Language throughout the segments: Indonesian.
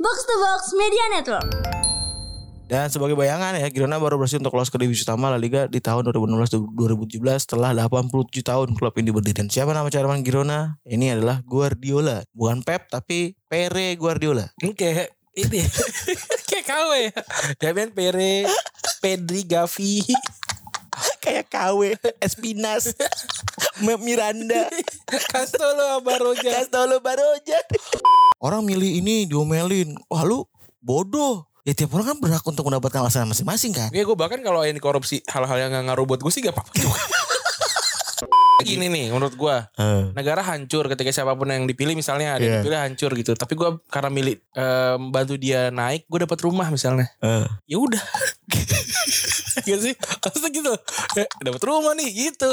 Box to Box Media Network. Dan sebagai bayangan ya, Girona baru berhasil untuk lolos ke divisi utama La Liga di tahun 2016-2017 setelah 87 tahun klub ini berdiri. Dan siapa nama cadangan Girona? Ini adalah Guardiola. Bukan Pep tapi Pere Guardiola. Kayak ini kayak KW ya. Damian Pere, Pedri, Gavi. Kayak KW, Espinas, Miranda, Castolo Baroja. Orang milih ini diomelin. Wah lu bodoh. Ya tiap orang kan berhak untuk mendapatkan alasan masing-masing kan. Ya gue bahkan kalau ini korupsi hal-hal yang gak ngaruh buat gue sih gak apa-apa juga. Gini nih menurut gue, negara hancur ketika siapapun yang dipilih, misalnya ada yang dipilih hancur gitu. Tapi gue karena milih bantu dia naik, gue dapat rumah misalnya. Ya udah. Gitu sih. Maksudnya gitu. Dapat rumah nih gitu.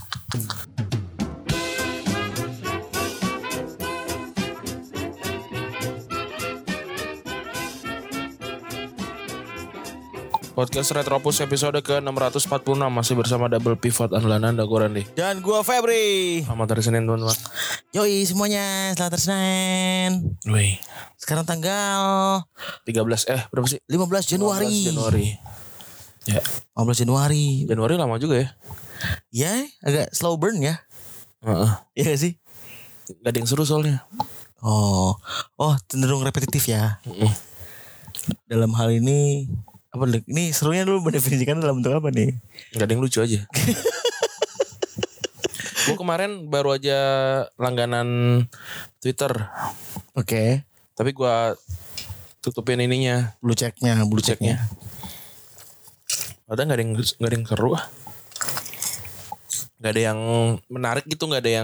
Podcast Retropus episode ke-646 masih bersama Double Pivot andalan Anda, gue Randy. Dan gua Febri. Selamat hari Senin teman-teman. Yoi semuanya, selamat hari Senin. Wih. Sekarang tanggal 13 berapa sih? 15 Januari. 15 Januari. Ya. 15 Januari. Januari lama juga ya. Ya, agak slow burn ya. Iya gak sih? Gak ada yang seru soalnya. Oh, cenderung repetitif ya. Dalam hal ini apa nih? Ini serunya dulu mendefinisikan dalam bentuk apa nih? Gak ada yang lucu aja. Gue kemarin baru aja langganan Twitter. Oke. Tapi gue tutupin ininya, Blue checknya. Ada gak ada yang seru ah. Gak ada yang menarik gitu, gak ada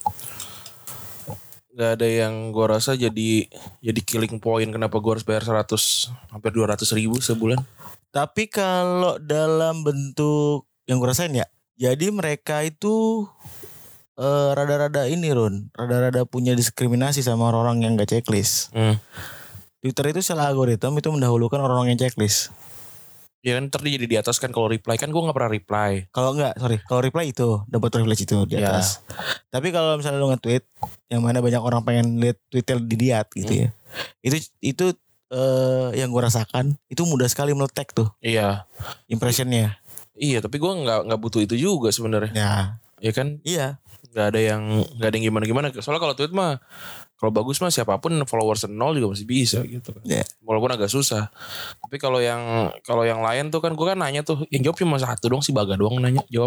yang gue rasa jadi killing point kenapa gue harus bayar 100 hampir 200 ribu sebulan. Tapi kalau dalam bentuk yang gue rasain ya, jadi mereka itu rada-rada ini Ron, rada-rada punya diskriminasi sama orang-orang yang gak checklist. Twitter itu salah algoritma itu mendahulukan orang-orang yang checklist. Ya kan ntar dia jadi di atas kan, kalau reply kan gue gak pernah reply. Kalau reply itu dapat privilege itu di atas. Tapi kalau misalnya lu nge-tweet yang mana banyak orang pengen lihat tweetnya dilihat gitu ya. Itu yang gue rasakan itu mudah sekali meletek tuh. Iya. Impressionnya. Iya, tapi gue nggak butuh itu juga sebenarnya. Ya. Iya kan? Iya. Nggak ada yang gimana. Soalnya kalau tweet mah, kalau bagus mah siapapun followers 0 juga masih bisa gitu kan. Yeah. Walaupun agak susah. Tapi kalau yang lain tuh kan gue kan nanya tuh, yang jawab cuma satu dong, si Baga doang nanya jawab.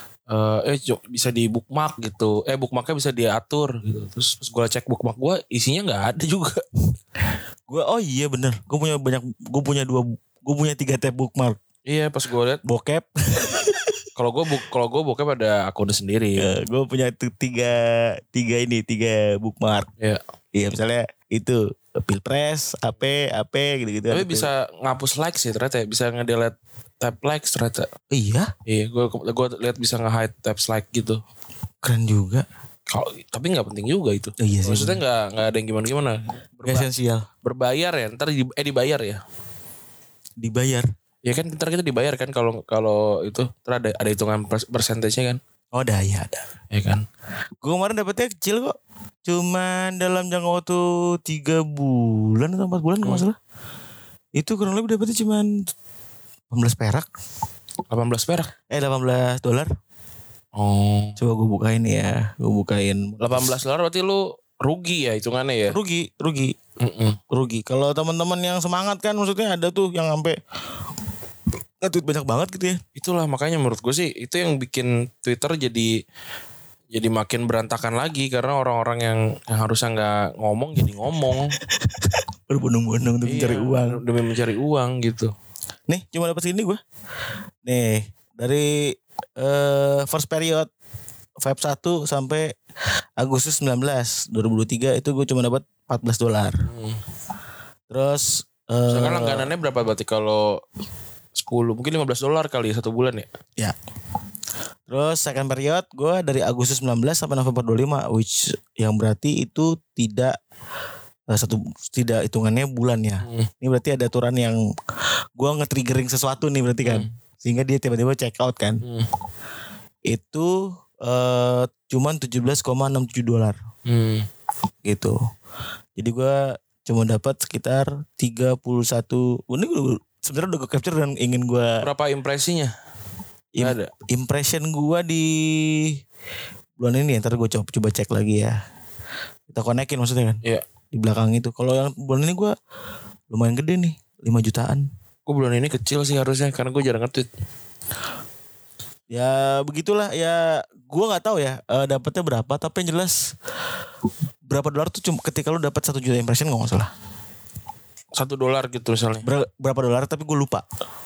Bisa di bookmark gitu. Bookmarknya bisa diatur gitu. Terus pas gue cek bookmark gue isinya nggak ada juga. Gue iya bener. Gue punya 3 tab bookmark. Iya, pas gue liat bokep. Kalau gue bokep ada akunnya sendiri. Gue punya tiga bookmark. Iya misalnya itu Pilpres, AP gitu-gitu. Tapi bisa ngapus likes sih ternyata ya. Bisa nge-delete tab likes ternyata. Iya. Iya, gue lihat bisa nge-hide tabs like gitu. Keren juga. Tapi nggak penting juga itu. Iya sih. Maksudnya nggak ada yang gimana. Gak esensial. Berbayar ya. Ntar dibayar ya. Dibayar. Ya kan ntar kita dibayar kan kalau itu ntar ada hitungan persentasenya kan. Oh ada. Ya kan. Gue kemarin dapetnya kecil kok. Cuman dalam jangka waktu 3 bulan atau 4 bulan kalau nggak salah. Itu kurang lebih dapetnya cuman 18 perak. 18 perak? $18. Oh. Coba gue bukain ya. Gue bukain. $18 berarti lu rugi ya hitungannya ya? Rugi. Rugi. Kalau teman-teman yang semangat kan maksudnya ada tuh yang sampai nge-tweet banyak banget gitu ya. Itulah makanya menurut gue sih itu yang bikin Twitter jadi makin berantakan lagi karena orang-orang yang harusnya nggak ngomong jadi ngomong. Berbondong-bondong untuk mencari uang. Demi mencari uang gitu. Nih cuma dapat segini gue. Nih dari first period Feb 1 sampai Agustus 19 2023 itu gue cuma dapat $14. Terus sekarang langganannya berapa berarti kalau 10 mungkin $15 kali satu bulan ya? Ya. Terus second period gue dari Agustus 19 sampai November 25 which yang berarti itu tidak hitungannya bulan ya. Ini berarti ada aturan yang gue nge-triggering sesuatu nih berarti kan. Sehingga dia tiba-tiba check out kan. Itu cuman $17,67 gitu. Jadi gue cuma dapat sekitar 31. Ini sebenarnya udah gue capture dan ingin gue. Berapa impresinya? Gak ada. Impression gue di bulan ini, ntar gue coba cek lagi ya. Kita konekin maksudnya kan. Iya. Di belakang itu. Kalau yang bulan ini gue lumayan gede nih, 5 jutaan. Gue bulan ini kecil sih harusnya karena gue jarang nge-tweet. Ya begitulah ya, gue nggak tahu ya dapatnya berapa, tapi yang jelas berapa dolar tuh cuma ketika lu dapat 1 juta impression nggak masalah. $1 gitu misalnya. Berapa dolar tapi gue lupa.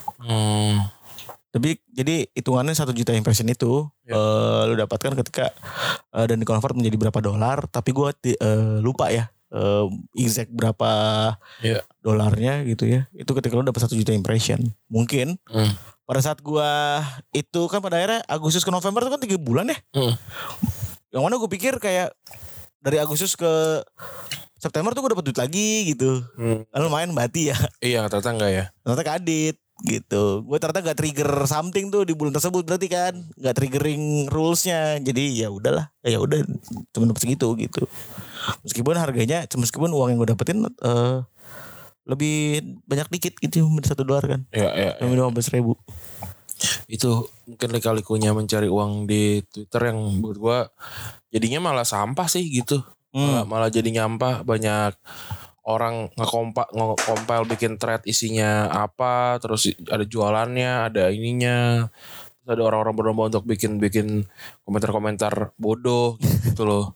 Tapi jadi hitungannya 1 juta impression itu lu dapatkan ketika dan di-convert menjadi berapa dolar, tapi gue lupa ya exact berapa dolarnya gitu ya. Itu ketika lu dapat 1 juta impression. Mungkin pada saat gua itu kan pada akhirnya Agustus ke November itu kan 3 bulan ya. Yang mana gue pikir kayak dari Agustus ke September tuh gue dapat duit lagi gitu. Lalu main mati ya. Iya, ternyata enggak ya. Ternyata kadit gitu. Gue ternyata gak trigger something tuh di bulan tersebut berarti kan. Gak triggering rulesnya. Jadi ya udahlah. Ya udah cuma dapat segitu gitu. Meskipun harganya, meskipun uang yang gue dapetin lebih banyak dikit gitu, $1 kan. Iya. 15.000. Itu mungkin lika-likunya mencari uang di Twitter yang buat gue jadinya malah sampah sih gitu. Malah jadi nyampah. Banyak orang nge-compile bikin thread isinya apa, terus ada jualannya, ada ininya. Terus ada orang-orang berlomba untuk bikin komentar-komentar bodoh gitu loh.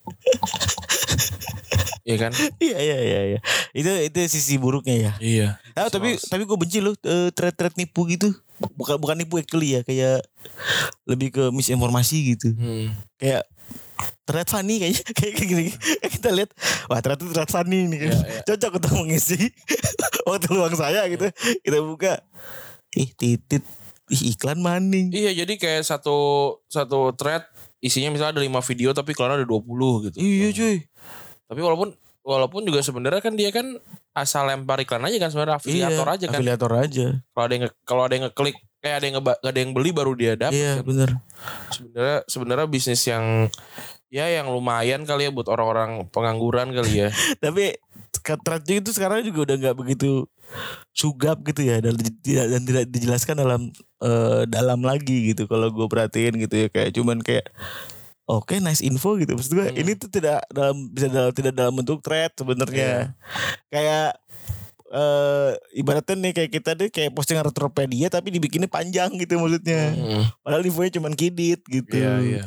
Iya kan? Iya. Itu sisi buruknya ya. Iya. Tapi gue benci loh thread nipu gitu. Bukan nipu actually ya, kayak lebih ke misinformasi gitu. Kayak thread funny kayaknya kayak gini. Kita lihat, wah ternyata thread funny nih. Iya. Cocok untuk mengisi waktu luang saya gitu. Kita buka. Titit. Iklan maning. Iya, jadi kayak satu thread isinya misalnya ada 5 video tapi iklannya ada 20 gitu. Iya cuy. Tapi walaupun juga sebenarnya kan dia kan asal lempar iklan aja kan, sebenarnya afiliator aja kan. Afiliator aja. Kalau ada yang ngeklik, kayak ada yang beli baru dia dapat. Iya, kan? benar. Sebenarnya bisnis yang lumayan kali ya buat orang-orang pengangguran kali ya. Tapi thread itu sekarang juga udah nggak begitu sugap gitu ya, dan tidak dijelaskan dalam lagi gitu. Kalau gue perhatiin gitu ya, kayak cuman kayak oke, nice info gitu. Maksud gue ini tuh tidak dalam bentuk thread sebenarnya. Kayak ibaratnya nih kayak kita deh kayak postingan Retropedia tapi dibikinnya panjang gitu maksudnya. Padahal infonya cuman kidit gitu. Iya.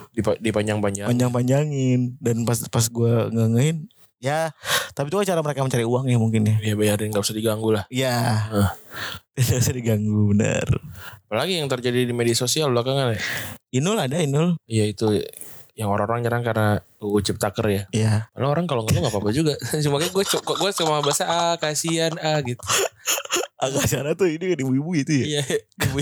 Panjangin. Dan pas gue ngehin ya, tapi itu kan cara mereka mencari uang ya mungkin ya. Iya, biarin, gak usah diganggu lah. Iya. Tidak usah diganggu, benar. Apalagi yang terjadi di media sosial belakangan ya. Inul. Iya, itu yang orang-orang nyerang karena UU Ciptaker ya. Iya. Padahal orang kalau ngeluh gak apa-apa juga. Cuma kayak gue cuma bahasa kasihan gitu. Kasihan tuh ini kan ibu-ibu itu ya. Iya, ibu.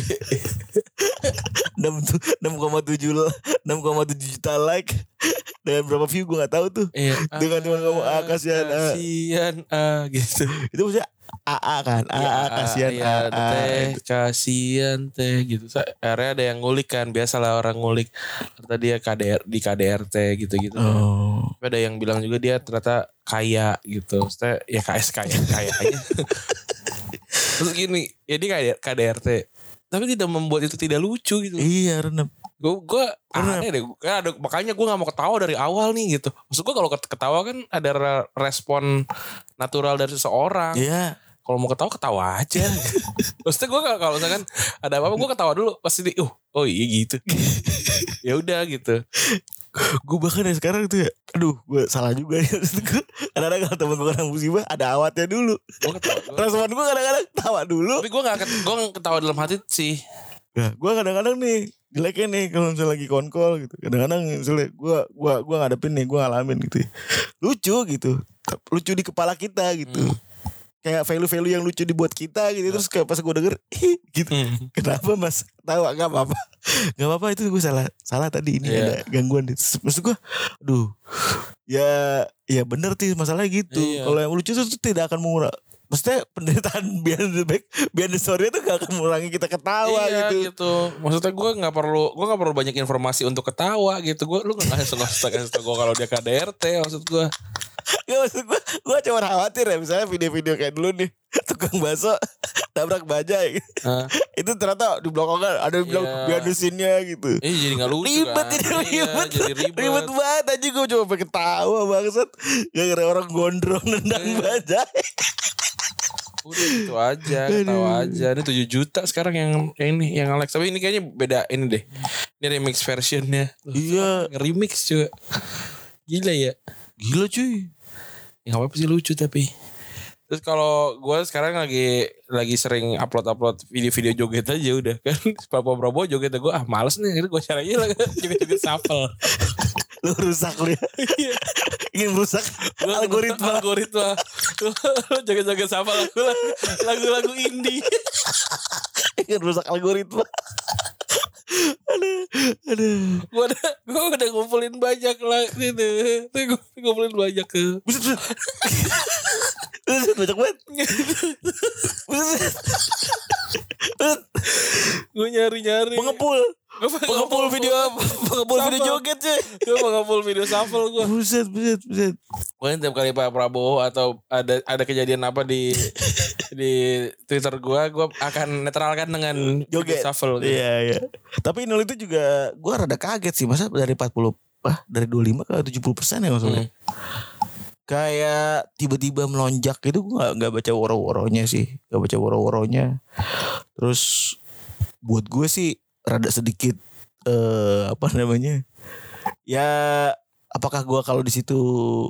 6,7 juta like. Dengan berapa view gue gak tahu tuh. Iya. Dengan cuma ngomong kasihan gitu. Itu maksudnya AA kan. Kasihan teh, kasihan teh gitu. Akhirnya ada yang ngulik kan, biasalah orang ngulik. Ternyata dia di KDRT gitu-gitu. Tapi ada yang bilang juga dia ternyata kaya gitu. Maksudnya ya kaya aja. Terus gini, ya dia KDRT. Tapi tidak membuat itu tidak lucu gitu. Iya, Renep. Gue aneh deh. Makanya gue gak mau ketawa dari awal nih gitu. Maksud gue kalau ketawa kan ada respon natural dari seseorang. Iya. Kalau mau ketawa aja. Maksudnya gue kalau misalkan ada apa-apa gue ketawa dulu. Pasti oh iya gitu. Ya udah gitu. Gue bahkan ya sekarang itu ya, aduh gue salah juga ya. Kadang-kadang kalau temen gue kena musibah ada awatnya dulu. Respon gue kadang-kadang ketawa dulu. Tapi gue gak ketawa dalam hati sih. Nah, gue kadang-kadang nih jeleknya nih kalau misalnya lagi konkol gitu. Kadang-kadang misalnya gue ngadepin nih, gue ngalamin gitu ya. Lucu gitu. Lucu di kepala kita gitu. Kayak value-value yang lucu dibuat kita gitu. Terus kayak pas gue denger gitu. Kenapa mas? Tahu gak apa-apa. Gak apa-apa, itu gue salah tadi ini ada gangguan. Maksud gue aduh. Ya bener sih masalahnya gitu. Kalau yang lucu itu tidak akan mengurang. Maksudnya penderitaan behind the story itu gak akan mengurangi kita ketawa gitu. Maksudnya gue gak perlu banyak informasi untuk ketawa gitu. Lu gak kasih tau gue kalau dia KDRT maksud gue. Gak maksud gue cuma khawatir ya. Misalnya video-video kayak dulu nih, tukang bakso tabrak bajai. Itu ternyata di belakangnya ada yang bilang behind the scene-nya gitu. Jadi gak lucu ribet kan. Ribet. Jadi ribet. Ribet banget aja, gue coba pengen tahu bangsat. Gara-gara orang gondrong nendang bajai. Udah gitu aja, ketawa aja. Ini 7 juta sekarang yang ini, yang Alex. Tapi ini kayaknya beda ini deh. Ini remix versionnya. Iya. Remix cuy. Gila ya. Gila cuy. Ya gak apa-apa sih, lucu tapi. Terus kalau gue sekarang lagi sering upload video-video joget aja udah kan. Prabowo joget gue males nih. Akhirnya gue caranya lah joget-joget shuffle. Lu rusak lu ya. Ingin rusak algoritma. Lu joget-joget shuffle lagu-lagu indie. Ingin rusak algoritma. Aduh. Gue udah ngumpulin banyak lah gitu. Gue ngumpulin banyak ke. Buset. Banyak banget. Gue nyari Pengepul video joget cuy. Gue pengepul video shuffle gue. Buset. Pokoknya tiap kali Pak Prabowo atau ada kejadian apa di Twitter gue akan netralkan dengan joget shuffle. Iya. Tapi Inul itu juga gue rada kaget sih, masa dari 25 ke 70% ya maksudnya. Kayak tiba-tiba melonjak gitu, gue nggak baca woro-woronya sih, Terus buat gue sih rada sedikit ya apakah gue kalau di situ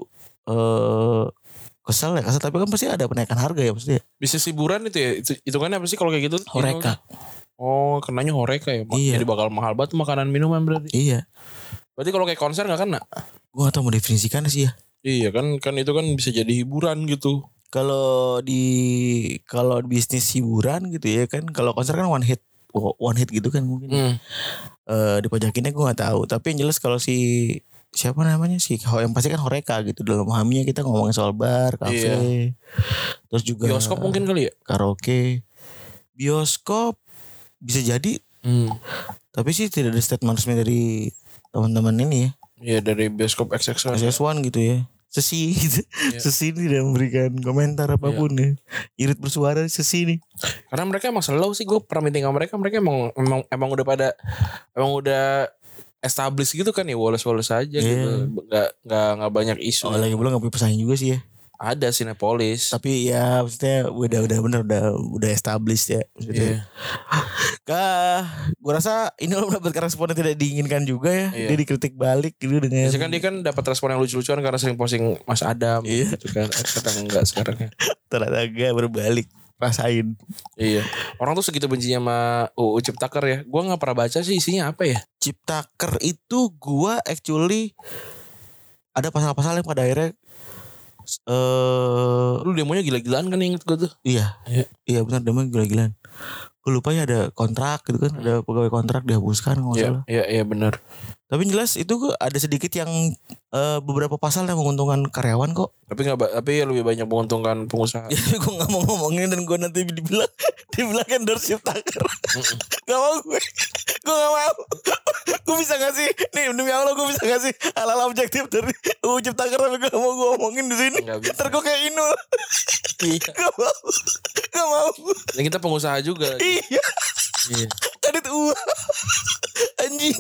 kesel, tapi kan pasti ada penaikan harga ya maksudnya. Bisnis hiburan itu ya, hitungannya apa sih kalau kayak gitu? Horeca. Oh, kenanya Horeca ya. Iya. Jadi bakal mahal banget makanan minuman berarti. Iya. Berarti kalau kayak konser gak kena? Gue gak tau mau definisikan sih ya. Iya kan itu kan bisa jadi hiburan gitu. Kalau bisnis hiburan gitu ya kan, kalau konser kan one hit gitu kan mungkin. Dipajakinnya gue nggak tahu. Tapi yang jelas kalau siapa namanya sih, yang pasti kan Horeca gitu. Dalam memahaminya kita ngomongin soal bar, kafe, terus juga bioskop mungkin kali ya, karaoke, bioskop bisa jadi. Tapi sih tidak ada statement resmi dari teman-teman ini ya. Iya, dari bioskop XS1 gitu ya. Sesi gitu. Yeah. Sesi ini tidak memberikan komentar apapun ya. Irit bersuara Sesi ini. Karena mereka emang slow sih, gue pernah meeting sama mereka emang udah established gitu kan ya, Wallace aja gitu. Enggak banyak isu. Oh, lagi belum enggak punya pesaing juga sih ya. Ada Cinepolis. Tapi ya maksudnya udah established ya maksudnya. Gue rasa ini lo mendapatkan respon yang tidak diinginkan juga ya. Dia dikritik balik gitu dengan. Biasanya kan dia kan dapat respon yang lucu-lucuan karena sering posting Mas Adam gitu kan. Kadang enggak sekarang ya. Ternyata enggak, berbalik. Rasain. Iya. Orang tuh segitu bencinya sama UU Ciptaker ya. Gue gak pernah baca sih isinya apa ya. Ciptaker itu gue actually ada pasal-pasal yang pada akhirnya lu demonya gila-gilaan kan, inget gue tuh. Iya benar, demonya gila-gilaan. Gue lupa ya ada kontrak gitu kan, ada pegawai kontrak dihapuskan kalau nggak salah. Iya benar. Tapi jelas itu ada sedikit yang beberapa pasal yang menguntungkan karyawan kok. Tapi lebih banyak menguntungkan pengusaha. Ya, gue nggak mau ngomongin dan gue nanti dibilang endorse Ciptaker. Gak mau gue nggak mau. Gue bisa ngasih nih, demi Allah gue bisa ngasih hal-hal objektif dari UU Ciptaker, tapi gue gak mau gue omongin di sini. Ntar gue kayak Inul. Gak mau. Dan kita pengusaha juga. Iya. Kadit anjing.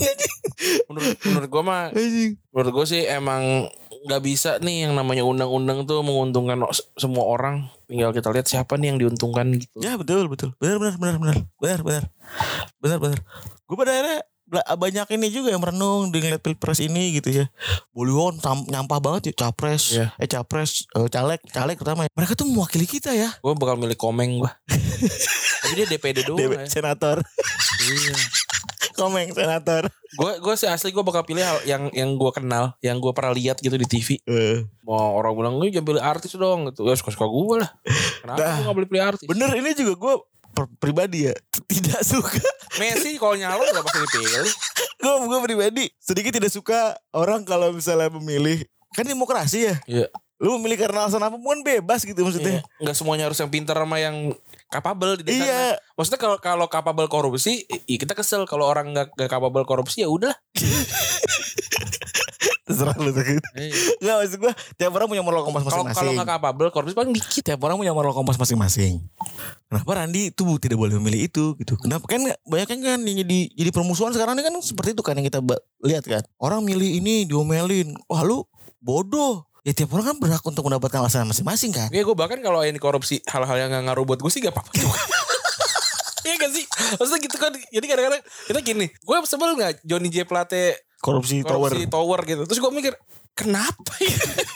Menurut gue sih emang nggak bisa nih yang namanya undang-undang tuh menguntungkan semua orang. Tinggal kita lihat siapa nih yang diuntungkan gitu. Ya betul. Benar. Gue pada akhirnya banyak ini juga yang merenung dengan pilpres ini gitu ya. Boliwon nyampah banget ya, capres, caleg terutama. Mereka tuh mewakili kita ya. Gue bakal milih Komeng gue. Tapi dia DPD doang ya. Senator. Iya. Komeng senator. Gue sih asli gue bakal pilih yang gue kenal, yang gue pernah lihat gitu di TV. Mau orang bilang gue jangan pilih artis dong gitu. Ya suka-suka gue lah. Kenapa gue gak boleh pilih artis? Bener, ini juga gue pribadi ya tidak suka. Messi kalau nyalon gak pasti dipilih. Gue pribadi sedikit tidak suka orang kalau misalnya memilih, kan demokrasi ya. Iya. Lu memilih karena alasan apapun bebas gitu maksudnya. Nggak semuanya harus yang pintar sama yang capable di sana. Iya. Maksudnya kalau capable korupsi, kita kesel. Kalau orang nggak capable korupsi ya udah. terserah lu. Enggak, maksud gue tiap orang punya moral kompas masing-masing. Kalau gak capable, korupsi paling dikit. Tiap orang punya moral kompas masing-masing. Kenapa Randi itu tidak boleh memilih itu gitu? Kenapa kan banyak kan yang jadi permusuhan sekarang ini kan seperti itu kan yang kita lihat kan. Orang milih ini diomelin. Wah lu bodoh. Ya tiap orang kan berhak untuk mendapatkan alasan masing-masing kan. Ya gue bahkan kalau ini korupsi hal-hal yang gak ngaruh buat gue sih gak apa-apa juga. Iya gak sih? Maksudnya gitu kan. Jadi kadang-kadang kita gini. Gue sebel gak Johnny J. Plate korupsi tower gitu. Terus gue mikir kenapa ya?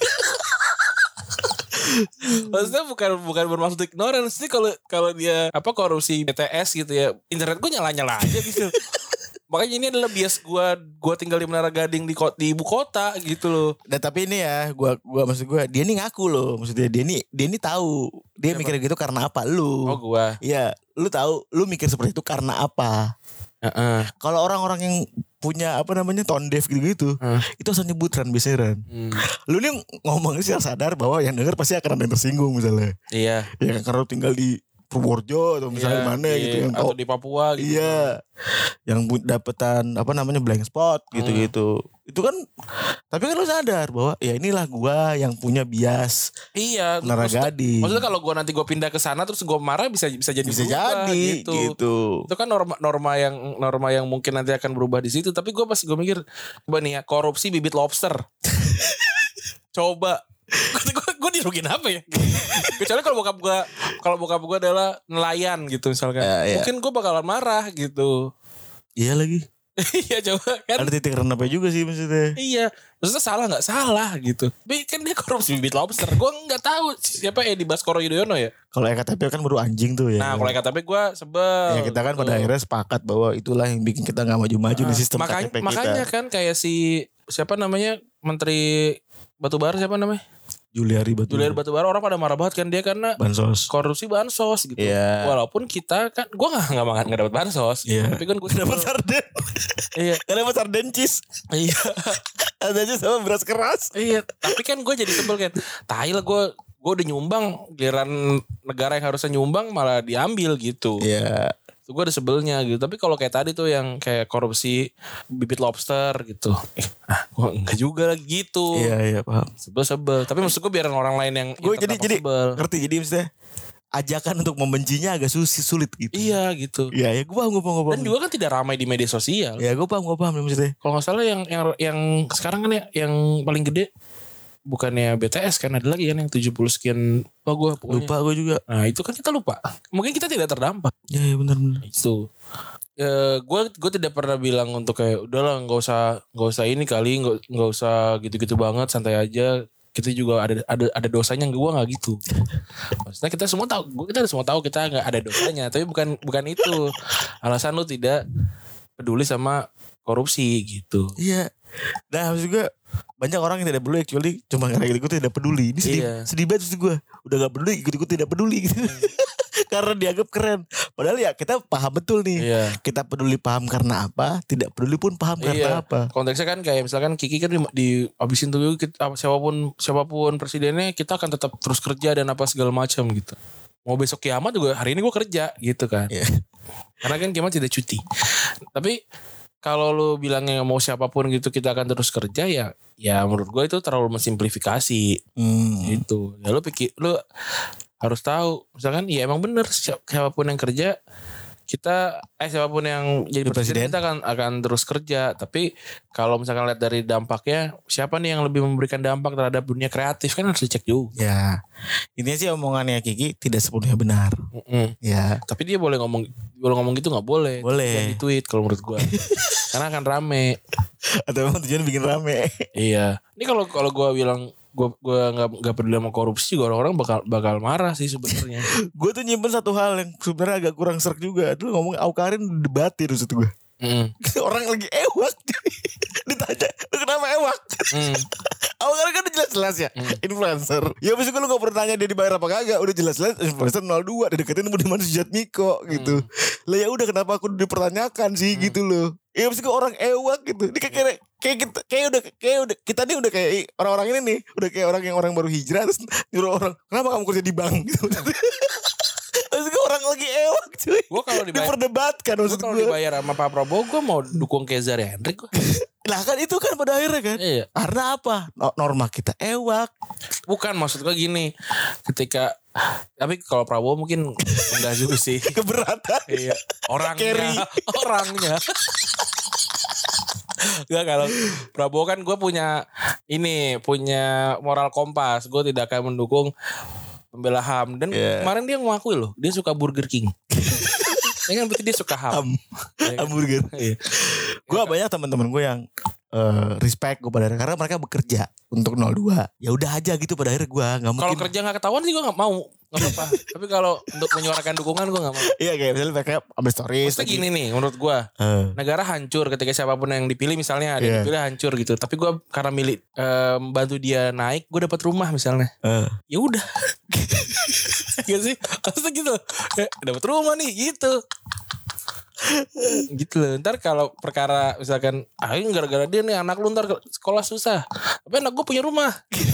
Maksudnya bukan bermaksud ignorance sih kalau dia korupsi BTS gitu ya. Internet gue nyala-nyala aja gitu. Makanya ini adalah bias gue tinggal di Menara Gading di ibu kota gitu loh. Nah tapi ini ya gue maksud gue dia ini ngaku loh, maksudnya dia ini tahu dia mikir gitu karena apa lu? Oh gue. Iya, lu tahu lu mikir seperti itu karena apa? Kalau orang-orang yang punya tone deaf gitu-gitu, itu asal nyebutan biasanya. Lu nih ngomongnya sih sadar bahwa yang denger pasti akan ada yang tersinggung misalnya. Iya. Ya karena lu tinggal di Purworejo atau misalnya mana gitu yang atau di Papua gitu. Iya. Yang dapetan blank spot gitu-gitu. Itu kan tapi kan lu sadar bahwa ya inilah gua yang punya bias. Iya, Menara Gading. Maksudnya kalau gua nanti gua pindah ke sana terus gua marah bisa jadi berubah, gitu. Itu kan norma yang mungkin nanti akan berubah di situ, tapi gua mikir coba nih ya korupsi bibit lobster. Coba gue dirugin apa ya? Kecuali kalau bokap gue adalah nelayan gitu misalkan. Mungkin gue bakalan marah gitu. Iya lagi. Iya coba kan. Ada titik renapnya juga sih maksudnya. Iya. Maksudnya salah gak? Salah gitu. Tapi kan dia korupsi bibit lobster. Gue gak tahu siapa Edi Baskoro Yudhoyono ya. Kalau EKTP kan baru anjing tuh ya. Nah kalau EKTP gue sebel. Ya kita kan pada akhirnya sepakat bahwa itulah yang bikin kita gak maju-maju di sistem KTP kita. Makanya kan kayak siapa namanya Menteri Batubara siapa namanya? Juliari Batubara orang pada marah banget kan dia karena bansos. Korupsi bansos gitu. Yeah. Walaupun kita kan gue nggak dapat bansos. Yeah. Tapi kan gue dapat sarden. Iya. Dapat sarden cheese. Iya. Ada aja sama beras keras. Iya. Tapi kan gue jadi sebel kan. Tai lah gue udah nyumbang, giliran negara yang harusnya nyumbang malah diambil gitu. Iya. Itu gue ada sebelnya gitu. Tapi kalau kayak tadi tuh yang kayak korupsi bibit lobster gitu. Gue enggak juga lah gitu. Iya paham. Sebel. Tapi maksud gue biar orang lain yang gue jadi ngerti. Jadi maksudnya ajakan untuk membencinya agak sulit gitu. Iya gitu. Iya gue paham. Dan juga kan tidak ramai di media sosial. Iya gue paham maksudnya. Kalau gak salah yang sekarang kan yang paling gede bukannya BTS kan, ada lagi kan yang 70 sekian. Gue lupa gue juga. Nah itu kan kita lupa. Mungkin kita tidak terdampak. Iya benar. Itu gue tidak pernah bilang untuk kayak udahlah nggak usah ini kali, nggak usah gitu-gitu banget, santai aja. Kita juga ada dosanya. Gue nggak gitu. Maksudnya kita semua tahu kita nggak ada dosanya, tapi bukan itu alasan lu tidak peduli sama korupsi gitu. Iya. Nah maksud gue banyak orang yang tidak peduli kecuali cuma karena ikut tidak peduli. Ini sedih banget maksud gue. Udah gak peduli ikut tidak peduli gitu. Karena dianggap keren. Padahal ya kita paham betul nih. Iya. Kita peduli paham karena apa, tidak peduli pun paham karena apa. Konteksnya kan kayak misalkan Kiki kan abisin tuh siapapun presidennya, kita akan tetap terus kerja dan apa segala macam gitu. Mau besok kiamat juga hari ini gue kerja gitu kan. Iya. Karena kan kiamat tidak cuti. Tapi kalau lu bilangnya mau siapapun gitu kita akan terus kerja, ya menurut gue itu terlalu mensimplifikasi gitu. Ya lu harus tahu misalkan ya emang bener siapapun yang kerja siapapun yang jadi presiden kita akan terus kerja. Tapi kalau misalkan lihat dari dampaknya, siapa nih yang lebih memberikan dampak terhadap dunia kreatif kan harus dicek juga. Ya, intinya sih omongannya Kiki tidak sepenuhnya benar. Ya. Tapi dia boleh ngomong gitu nggak boleh. Boleh. Di tweet kalau menurut gue. Karena akan rame. Atau emang tujuan bikin rame. Iya. Ini kalau gue bilang gue nggak peduli sama korupsi juga, orang bakal marah sih sebenarnya. Gue tuh nyimpen satu hal yang sebenarnya agak kurang serak juga. Dulu ngomong Awkarin debatin maksud gue. Orang lagi ewak ditanya lu kenapa ewak. Awkarin kan udah jelas-jelas ya influencer. Ya maksud gue lu gak pernah tanya dia dibayar apa kagak. Udah jelas-jelas influencer 02 dideketin Budiman Sujatmiko gitu. Lah ya udah kenapa aku dipertanyakan sih gitu loh. Ya maksud gue orang ewak gitu. Ini kayak udah kita nih udah kayak orang-orang ini nih udah kayak orang baru hijrah terus nyuruh orang kenapa kamu kerja di bank gitu. Maksud gue orang lagi ewak cuy. Gue kalau diperdebatkan maksud gue. Kalau dibayar sama Pak Prabowo gue mau dukung Kezar Hendrik gue. Lah kan itu kan pada akhirnya kan. Iya. Karena apa? Norma kita ewak. Bukan, maksud gue gini. Ketika, tapi kalau Prabowo mungkin enggak juga sih. Keberatan. Iya. Orangnya. Enggak, kalau Prabowo kan gue punya moral kompas. Gue tidak akan mendukung pembela HAM. Dan kemarin dia ngakui loh, dia suka Burger King. Ya kan berarti dia suka HAM. Hamburger. Iya. Gue banyak teman-teman gue yang respect gue pada akhirnya, karena mereka bekerja untuk 02. Ya udah aja gitu pada akhirnya gue nggak mungkin. Kalau kerja nggak ketahuan sih gue nggak mau, nggak apa-apa. Tapi kalau untuk menyuarakan dukungan gue nggak mau. Iya, kayak misalnya mereka ambil stories. Maksudnya gini nih, menurut gue negara hancur ketika siapapun yang dipilih, misalnya ada yang dipilih hancur gitu. Tapi gue karena milih bantu dia naik, gue dapat rumah misalnya. Ya udah. Gitu sih, maksudnya gitu. Dapat rumah nih gitu. Gitu loh. Ntar kalau perkara misalkan gara-gara dia nih anak lu ntar sekolah susah, tapi anak gue punya rumah.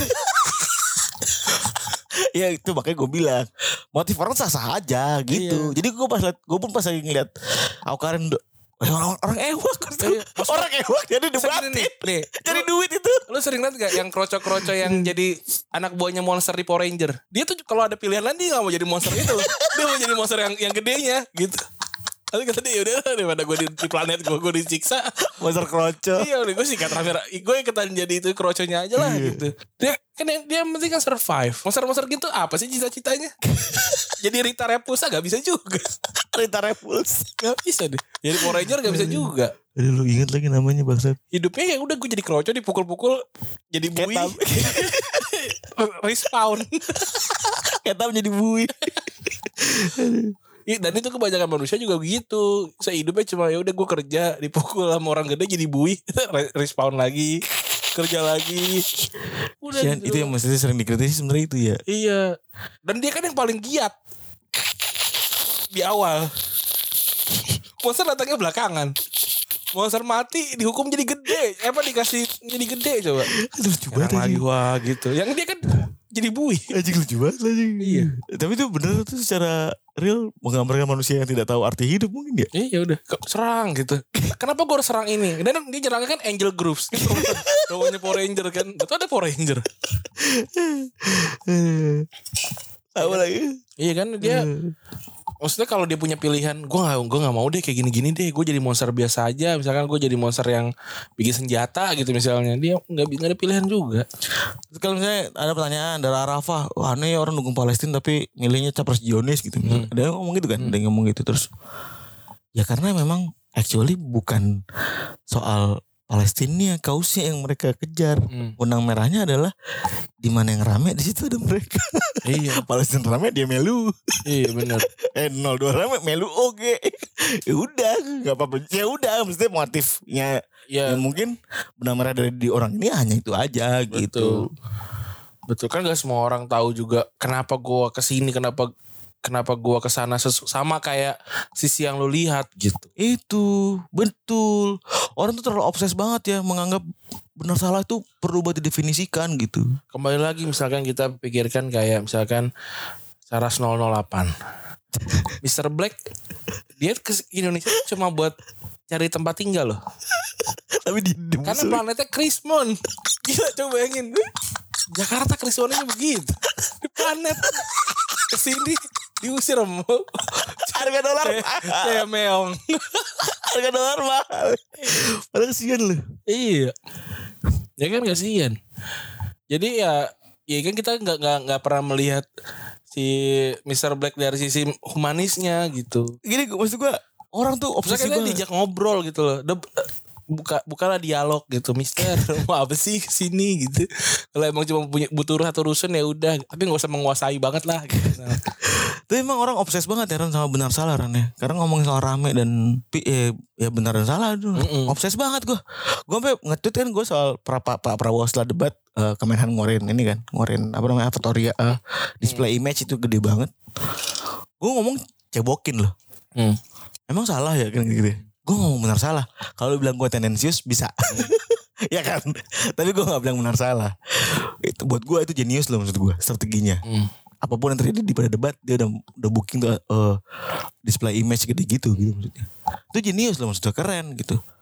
Ya itu makanya gue bilang motif orang sah-sah aja gitu. Jadi gue pun pas lagi ngeliat Awkarin orang ewak orang ewak jadi debatin nih. Jadi duit itu. Lu sering liat gak yang kroco-kroco yang jadi anak buahnya monster di Power Ranger? Dia tuh kalau ada pilihan lain dia gak mau jadi monster itu. Dia mau jadi monster yang gedenya gitu. Tapi kata dia udah daripada gue di planet gue disiksa monster kroco. Iya udah gue sikat rame. Gue ikutan jadi itu kroconya aja lah gitu. Dia penting kan survive. Monster gitu apa sih cita-citanya? Jadi Rita Repulsa gak bisa juga. Rita Repulsa gak bisa deh. Jadi Power Ranger gak bisa juga. Aduh, lu inget lagi namanya bangsat. Hidupnya ya udah gue jadi kroco, dipukul-pukul jadi bui. Respawn. Ketam jadi bui. Dan itu kebanyakan manusia juga begitu. Saya hidupnya cuma ya udah gue kerja, dipukul sama orang gede jadi bui, respawn lagi, kerja lagi. Udah gitu. Itu yang mestinya sering dikritisi sebenarnya itu ya. Iya. Dan dia kan yang paling giat di awal. Monster datangnya belakangan. Monster mati dihukum jadi gede. Dikasih jadi gede coba. Lucu banget lagi wah gitu. Yang dia kan jadi bui. Anjing lucu banget anjing. Iya. Tapi itu benar tuh secara real menggambarkan manusia yang tidak tahu arti hidup mungkin ya. Iya udah serang gitu. Kenapa gue harus serang ini? Dan dia nyerangnya kan Angel Grooves. Bawanya Power Ranger kan. Itu ada Power Ranger. Apa lagi? Iya kan dia. Maksudnya kalau dia punya pilihan, gue nggak mau deh kayak gini-gini deh. Gue jadi monster biasa aja. Misalkan gue jadi monster yang bikin senjata gitu misalnya. Dia nggak ada pilihan juga. Kalau misalnya ada pertanyaan dari Arafah, wah ini orang dukung Palestina tapi milihnya capres Zionis gitu. Ada yang ngomong gitu kan? Ada yang ngomong gitu terus. Ya karena memang actually bukan soal Palestina kausnya yang mereka kejar. Benang merahnya adalah di mana yang rame di situ ada mereka. Iya. Palestina rame dia melu. Iya benar. 02 rame melu oke. Ya udah nggak apa-apa. Ya udah mesti motifnya. Ya mungkin benang merah dari di orang ini hanya itu aja. Betul. Gitu. Betul kan gak semua orang tahu juga kenapa gua kesini, kenapa gua kesana sama kayak sisi yang lu lihat gitu. Itu betul. Orang tuh terlalu obses banget ya menganggap benar salah itu perlu buat didefinisikan gitu. Kembali lagi misalkan kita pikirkan kayak misalkan Saras 008. Mr. Black dia ke Indonesia cuma buat cari tempat tinggal loh. Tapi karena planetnya Krismon. Gila coba bayangin. Jakarta Krismonnya begitu. Di planet kesini diusir mau harga dolar kayak meong. Harga dolar mahal. Padahal kasihan loh. Iya. Ya kan kasihan. Jadi ya kan kita nggak pernah melihat si Mr. Black dari sisi humanisnya gitu. Gini maksud gue orang tuh obsesi banget. Kita diajak ngobrol gitu loh. Bukalah dialog gitu, Mister mau apa sih kesini gitu. Kalau emang cuma butuh satu rusun ya udah, tapi nggak usah menguasai banget lah gitu. Nah. Tapi emang orang obses banget ya Ran sama benar salah Ran ya. Karena ngomongin soal rame dan ya benar dan salah tuh. Obses banget gue. Gue sampai nge-tweet kan gue soal Pak Prabowo setelah debat Kemenhan ngorin ini kan, ngorin apa namanya Avatoria display image itu gede banget. Gue ngomong cebokin loh. Emang salah ya kan gitu. Gue ngomong benar salah. Kalau bilang gue tendensius bisa. Ya kan. Tapi gue gak bilang benar salah. Itu buat gue itu jenius loh maksud gue strateginya. Apapun yang terjadi di pada debat dia udah booking tuh display image gede gitu maksudnya. Itu jenius loh maksudnya keren gitu.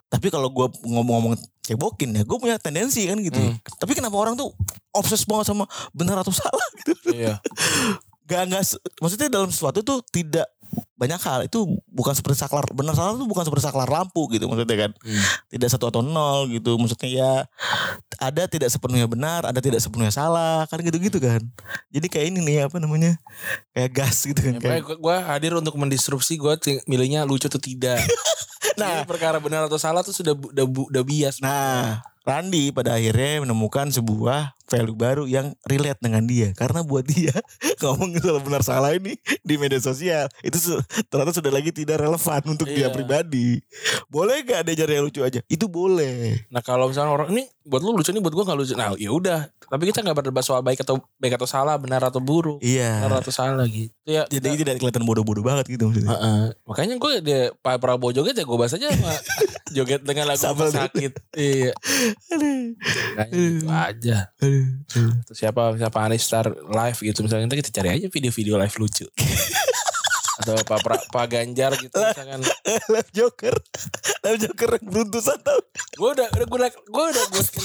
Tapi kalau gue ngomong-ngomong cebokin ya, gue punya tendensi kan gitu. Tapi kenapa orang tuh obses banget sama benar atau salah gitu? Iya. Maksudnya dalam sesuatu tuh tidak banyak hal itu bukan seperti saklar, benar salah itu bukan seperti saklar lampu gitu maksudnya kan. Tidak 1 atau 0 gitu, maksudnya ya ada tidak sepenuhnya benar, ada tidak sepenuhnya salah kan gitu-gitu kan. Jadi kayak ini nih apa namanya, kayak gas gitu kan. Ya, gue hadir untuk mendisrupsi, gue milihnya lucu atau tidak. Nah, perkara benar atau salah tuh udah bias. Nah, Randi pada akhirnya menemukan sebuah value baru yang relate dengan dia. Karena buat dia ngomong soal benar salah ini di media sosial itu ternyata sudah lagi tidak relevan untuk dia pribadi. Boleh gak ada cara yang lucu aja? Itu boleh. Nah kalau misalnya orang ini buat lu lucu, nih buat gue gak lucu. Nah ya udah. Tapi kita gak berdebat soal baik atau salah, benar atau buruk. Iya. Benar atau salah gitu. Ya, jadi tidak kelihatan bodoh-bodoh banget gitu maksudnya. Makanya gue Pak Prabowo joget ya gue bahas aja sama joget dengan lagu sakit. Iya. Kayaknya gitu aja. Terus siapa Anies Star live gitu misalnya, kita cari aja video-video live lucu. Atau Pak Ganjar gitu misalkan. Live Joker yang beruntusan tau. Gue udah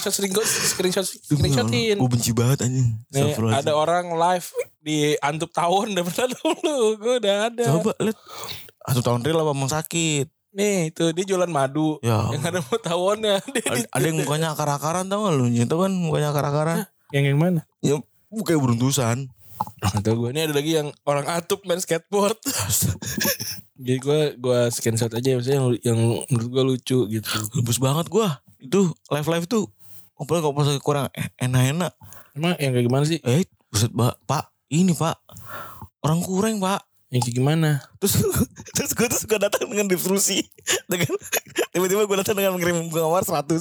screenshotin. Gue benci banget anjing. Ada orang live di Antup Tawon udah pernah dulu. Gue udah ada. Coba lihat. Antup Tawon real apa emang sakit? Nih itu dia jualan madu ya. Yang ada mau tawonnya. Ada yang mukanya akar-akaran tau gak lu? Itu kan mukanya akar-akaran. Yang mana? Ya mukanya beruntusan. Atau gue ini ada lagi yang orang atup main skateboard. Jadi gue screenshot aja maksudnya yang menurut gue lucu gitu. Lembus banget gue. Itu live tuh apalagi kalau pas kurang enak-enak. Emang yang kayak gimana sih? Buset Pak. Ini Pak. Orang kurang Pak. Yang kayak gimana? Terus gue tuh suka datang dengan diskusi. Tiba-tiba gue datang dengan mengirim bunga mawar 100.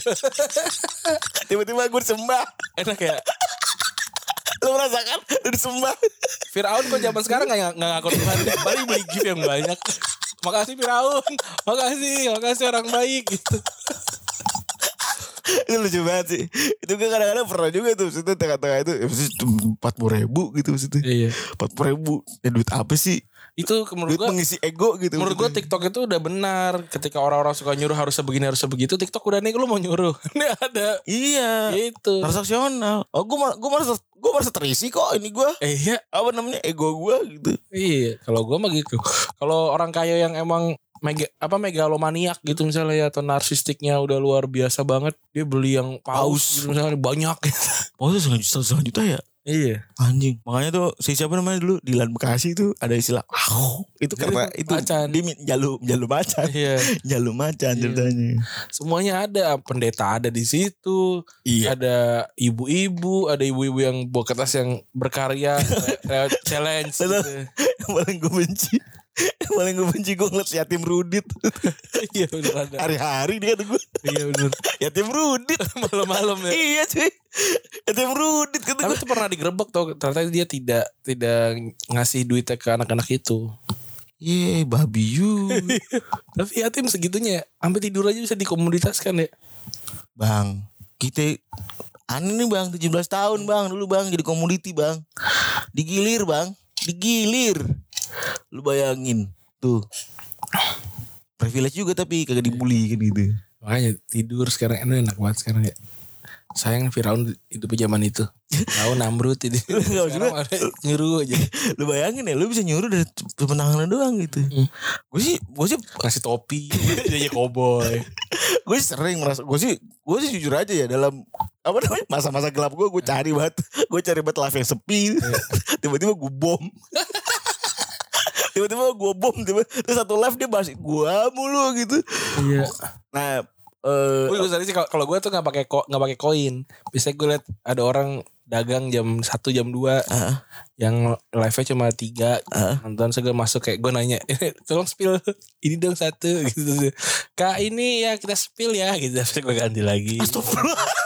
Tiba-tiba gue disembah. Enak ya? Lo merasakan? Lo disembah. Firaun kok zaman sekarang gak ngaku Tuhan. Paling beli gift yang banyak. Makasih Firaun. Makasih orang baik gitu. Itu lucu banget sih. Itu gue kadang-kadang pernah juga tuh. Maksudnya tengah-tengah itu 40.000 gitu maksudnya. Iya. 40.000. Ya duit apa sih? Itu menurut gue mengisi ego gitu. Menurut gue TikTok itu udah benar. Ketika orang-orang suka nyuruh harus sebegini harus sebegitu, TikTok udah nih lu mau nyuruh. Ini ada. Iya. Gitu. Transaksional. Oh gue merasa terisi kok ini gue. Iya. Apa namanya ego gue gitu. Iya. Kalau gue mah gitu. Kalau orang kaya yang emang megalomaniak gitu misalnya ya, atau narsistiknya udah luar biasa banget, dia beli yang paus gitu, misalnya banyak. Paus setengah juta ya? Iya. Anjing. Makanya tuh siapa namanya dulu Dilan Bekasi tuh ada istilah itu karena itu macan. Dia jalu macan. Iya. Jalu macan ceritanya. Semuanya ada, pendeta ada di situ. Iya. Ada ibu-ibu, ada ibu-ibu yang bawa kertas yang berkarya challenge gitu. Yang paling gue benci gue ngeliat yatim Rudit. Iya bener ada. Hari-hari dia tuh gue. Iya bener. Yatim Rudit. Malam-malam ya. Iya cuy. Yatim Rudit kata gue. Tapi itu pernah digerebek tuh. Ternyata dia tidak ngasih duitnya ke anak-anak itu. Babi you. Tapi yatim segitunya ya. Sampai tidur aja bisa dikomoditaskan ya. Bang, kita aneh nih bang, 17 tahun bang dulu bang jadi komoditi bang. Digilir bang. Lu bayangin tuh. Privilege juga tapi kagak dibully kan gitu. Makanya tidur sekarang enak banget sekarang ya. Sayang Firaun hidup zaman itu. Tahu Namrud ini. Sekarang nyuruh aja. Lu bayangin ya, lu bisa nyuruh dari pemenangan doang gitu. Gue sih kasih topi, jadi cowboy. Gue sering merasa, gue sih jujur aja ya dalam apa namanya masa-masa gelap gue cari banget live yang sepi. Tiba-tiba gue bom. Terus satu live dia bahas gue mulu gitu. Iya. Nah, gue sih kalau gue tuh nggak pakai koin. Bisa gue liat ada orang dagang jam 1 jam 2 yang live-nya cuma 3 nonton segala masuk kayak gue nanya tolong spill ini dong 1 gitu. Kak ini ya kita spill ya gitu. Terus gue ganti lagi. Astagfirullah.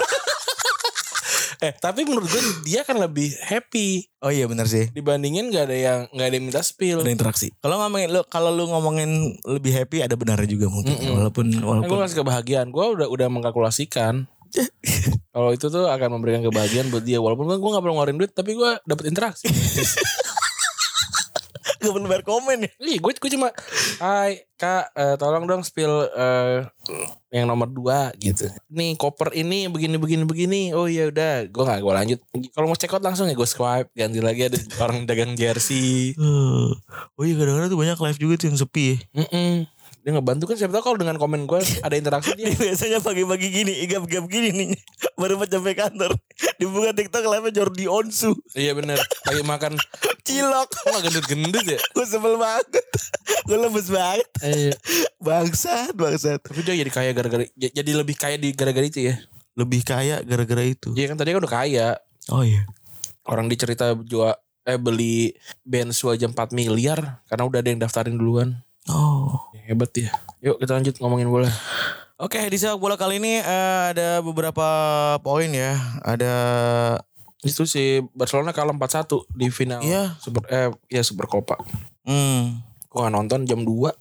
Tapi menurut gue dia kan lebih happy. Oh iya benar sih. Dibandingin nggak ada yang minta spill. Ada interaksi. Kalau lu ngomongin lebih happy ada benarnya juga mungkin. Walaupun gue ngasih kebahagiaan. Gue udah mengkalkulasikan. Kalau itu tuh akan memberikan kebahagiaan buat dia. Walaupun gue nggak perlu ngeluarin duit, tapi gue dapet interaksi. Gak perlu bayar komen ya. Iya, gue cuma hai Kak, tolong dong spill yang nomor 2 gitu. Nih koper ini begini. Oh iya udah, gue lanjut. Kalau mau check out langsung ya gue swipe, ganti lagi ada orang dagang jersey. Oh iya kadang-kadang tuh banyak live juga tuh yang sepi ya. Dia ngebantu kan, siapa tahu kalau dengan komen gue ada interaksi dia. Biasanya pagi-pagi gini, igap-igap gini nih. Baru pas sampai kantor, dibuka TikTok live Jordi Onsu. Iya benar. Lagi makan cilok. Kok gak gendut-gendut ya? Gue sebel banget. Gue lemes banget. Iya. Bangsat. Tapi dia jadi kaya gara-gara, jadi lebih kaya di gara-gara itu ya. Lebih kaya gara-gara itu. Iya kan tadi kan udah kaya. Oh iya. Orang dicerita beli Benz aja 4 miliar karena udah ada yang daftarin duluan. Oh. Hebat ya. Yuk kita lanjut ngomongin bola. Oke, di sepak bola kali ini ada beberapa poin ya. Ada itu si Barcelona kalah 4-1 di final. Iya. Super Copa. Gua gak nonton jam 2.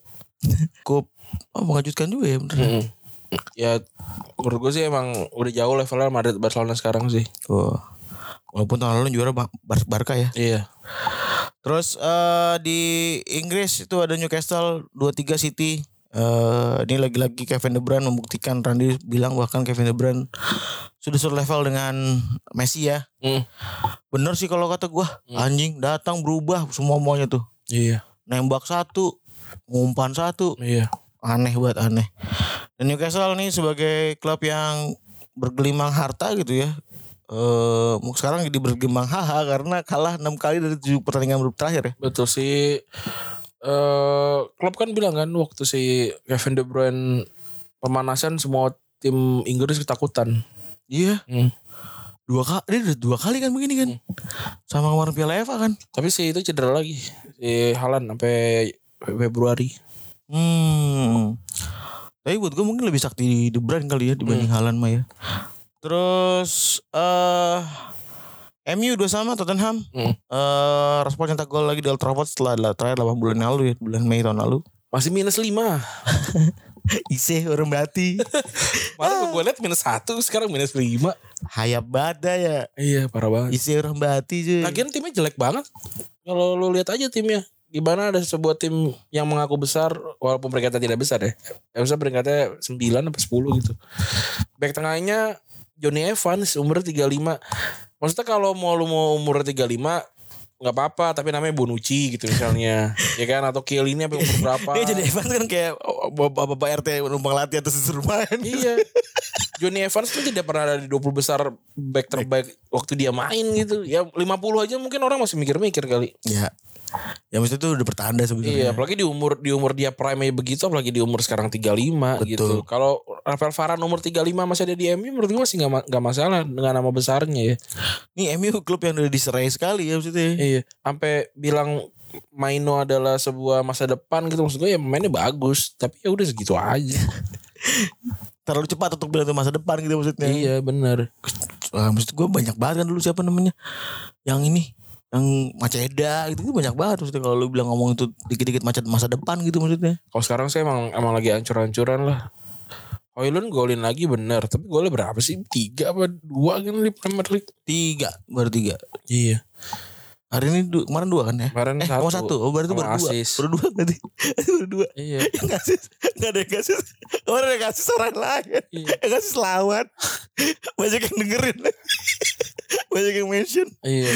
Mengejutkan juga ya bener. Ya menurut gue sih emang udah jauh levelnya Madrid Barcelona sekarang sih. Walaupun tahun lalu juara Barca ya. Iya. Terus di Inggris itu ada Newcastle 2-3 City. Ini lagi-lagi Kevin De Bruyne membuktikan, Randy bilang bahkan Kevin De Bruyne sudah level dengan Messi ya. Bener sih kalau kata gue. Anjing datang berubah semuanya tuh. Iya. Nembak 1, ngumpan 1. Iya. Aneh. Dan Newcastle nih sebagai klub yang bergelimang harta gitu ya. Sekarang jadi bergembang karena kalah 6 kali dari 7 pertandingan terakhir ya. Betul sih. Klub kan bilang kan waktu si Kevin De Bruyne pemanasan semua tim Inggris ketakutan. Iya. Dia udah 2 kali kan begini kan. Sama kemarin Piala FA kan. Tapi si itu cedera lagi. Si Haaland sampai Februari. Tapi buat gue mungkin lebih sakti De Bruyne kali ya dibanding Haaland mah ya. Terus MU 2-2 Tottenham. Rashford nyetak gol lagi di Old Trafford setelah terakhir 8 bulan lalu ya, bulan Mei tahun lalu. Masih -5. Iseh orang berarti. Malah gue liat -1 sekarang -5. Hayap banget ya. Iya parah banget. Iseh orang berarti cuy. Lagian timnya jelek banget. Kalau lu lihat aja timnya. Gimana ada sebuah tim yang mengaku besar walaupun peringkatnya tidak besar ya. Misalnya peringkatnya 9 atau 10 gitu. Back tengahnya Johnny Evans umur 35. Maksudnya kalau lu mau umur 35 nggak apa-apa, tapi namanya Bonucci gitu misalnya. Ya kan, atau Chiellini sampai umur berapa. Dia Johnny Evans kan kayak bapak RT numpang latihan terus disuruh main. Iya. Johnny Evans tuh tidak pernah ada di 20 besar back terbaik waktu dia main gitu. Ya 50 aja mungkin orang masih mikir-mikir kali. Iya. Ya maksudnya tuh udah pertanda sebenarnya. Iya, apalagi di umur dia prime begitu, apalagi di umur sekarang 35. Betul. Gitu. Kalau Rafael Varane umur 35 masih ada di MU, menurut gue masih enggak masalah dengan nama besarnya ya. Nih MU klub yang udah diserai sekali ya maksudnya. Iya, sampai bilang Maino adalah sebuah masa depan gitu, maksud gue ya mainnya bagus, tapi ya udah segitu aja. Terlalu cepat untuk bilang itu masa depan gitu maksudnya. Iya, benar. Maksud gue banyak banget kan dulu siapa namanya? Yang ini yang Maceda itu banyak banget maksudnya kalau lu bilang ngomong itu dikit-dikit macet masa depan gitu maksudnya. Kalau sekarang saya emang lagi hancur-hancuran lah. Højlund golin lagi bener, tapi golnya berapa sih? 3 apa 2 kan di Premier League? 3, baru 3. Iya. Hari ini kemarin 2 kan ya? Kemarin 1. Oh berarti baru 2. Baru 2 berarti. Baru 2. Iya. Yang asis enggak ada yang asis. Kemarin yang asis orang lain. Iya. Yang asis lawan. Banyak yang dengerin. Banyak yang mention. Iya.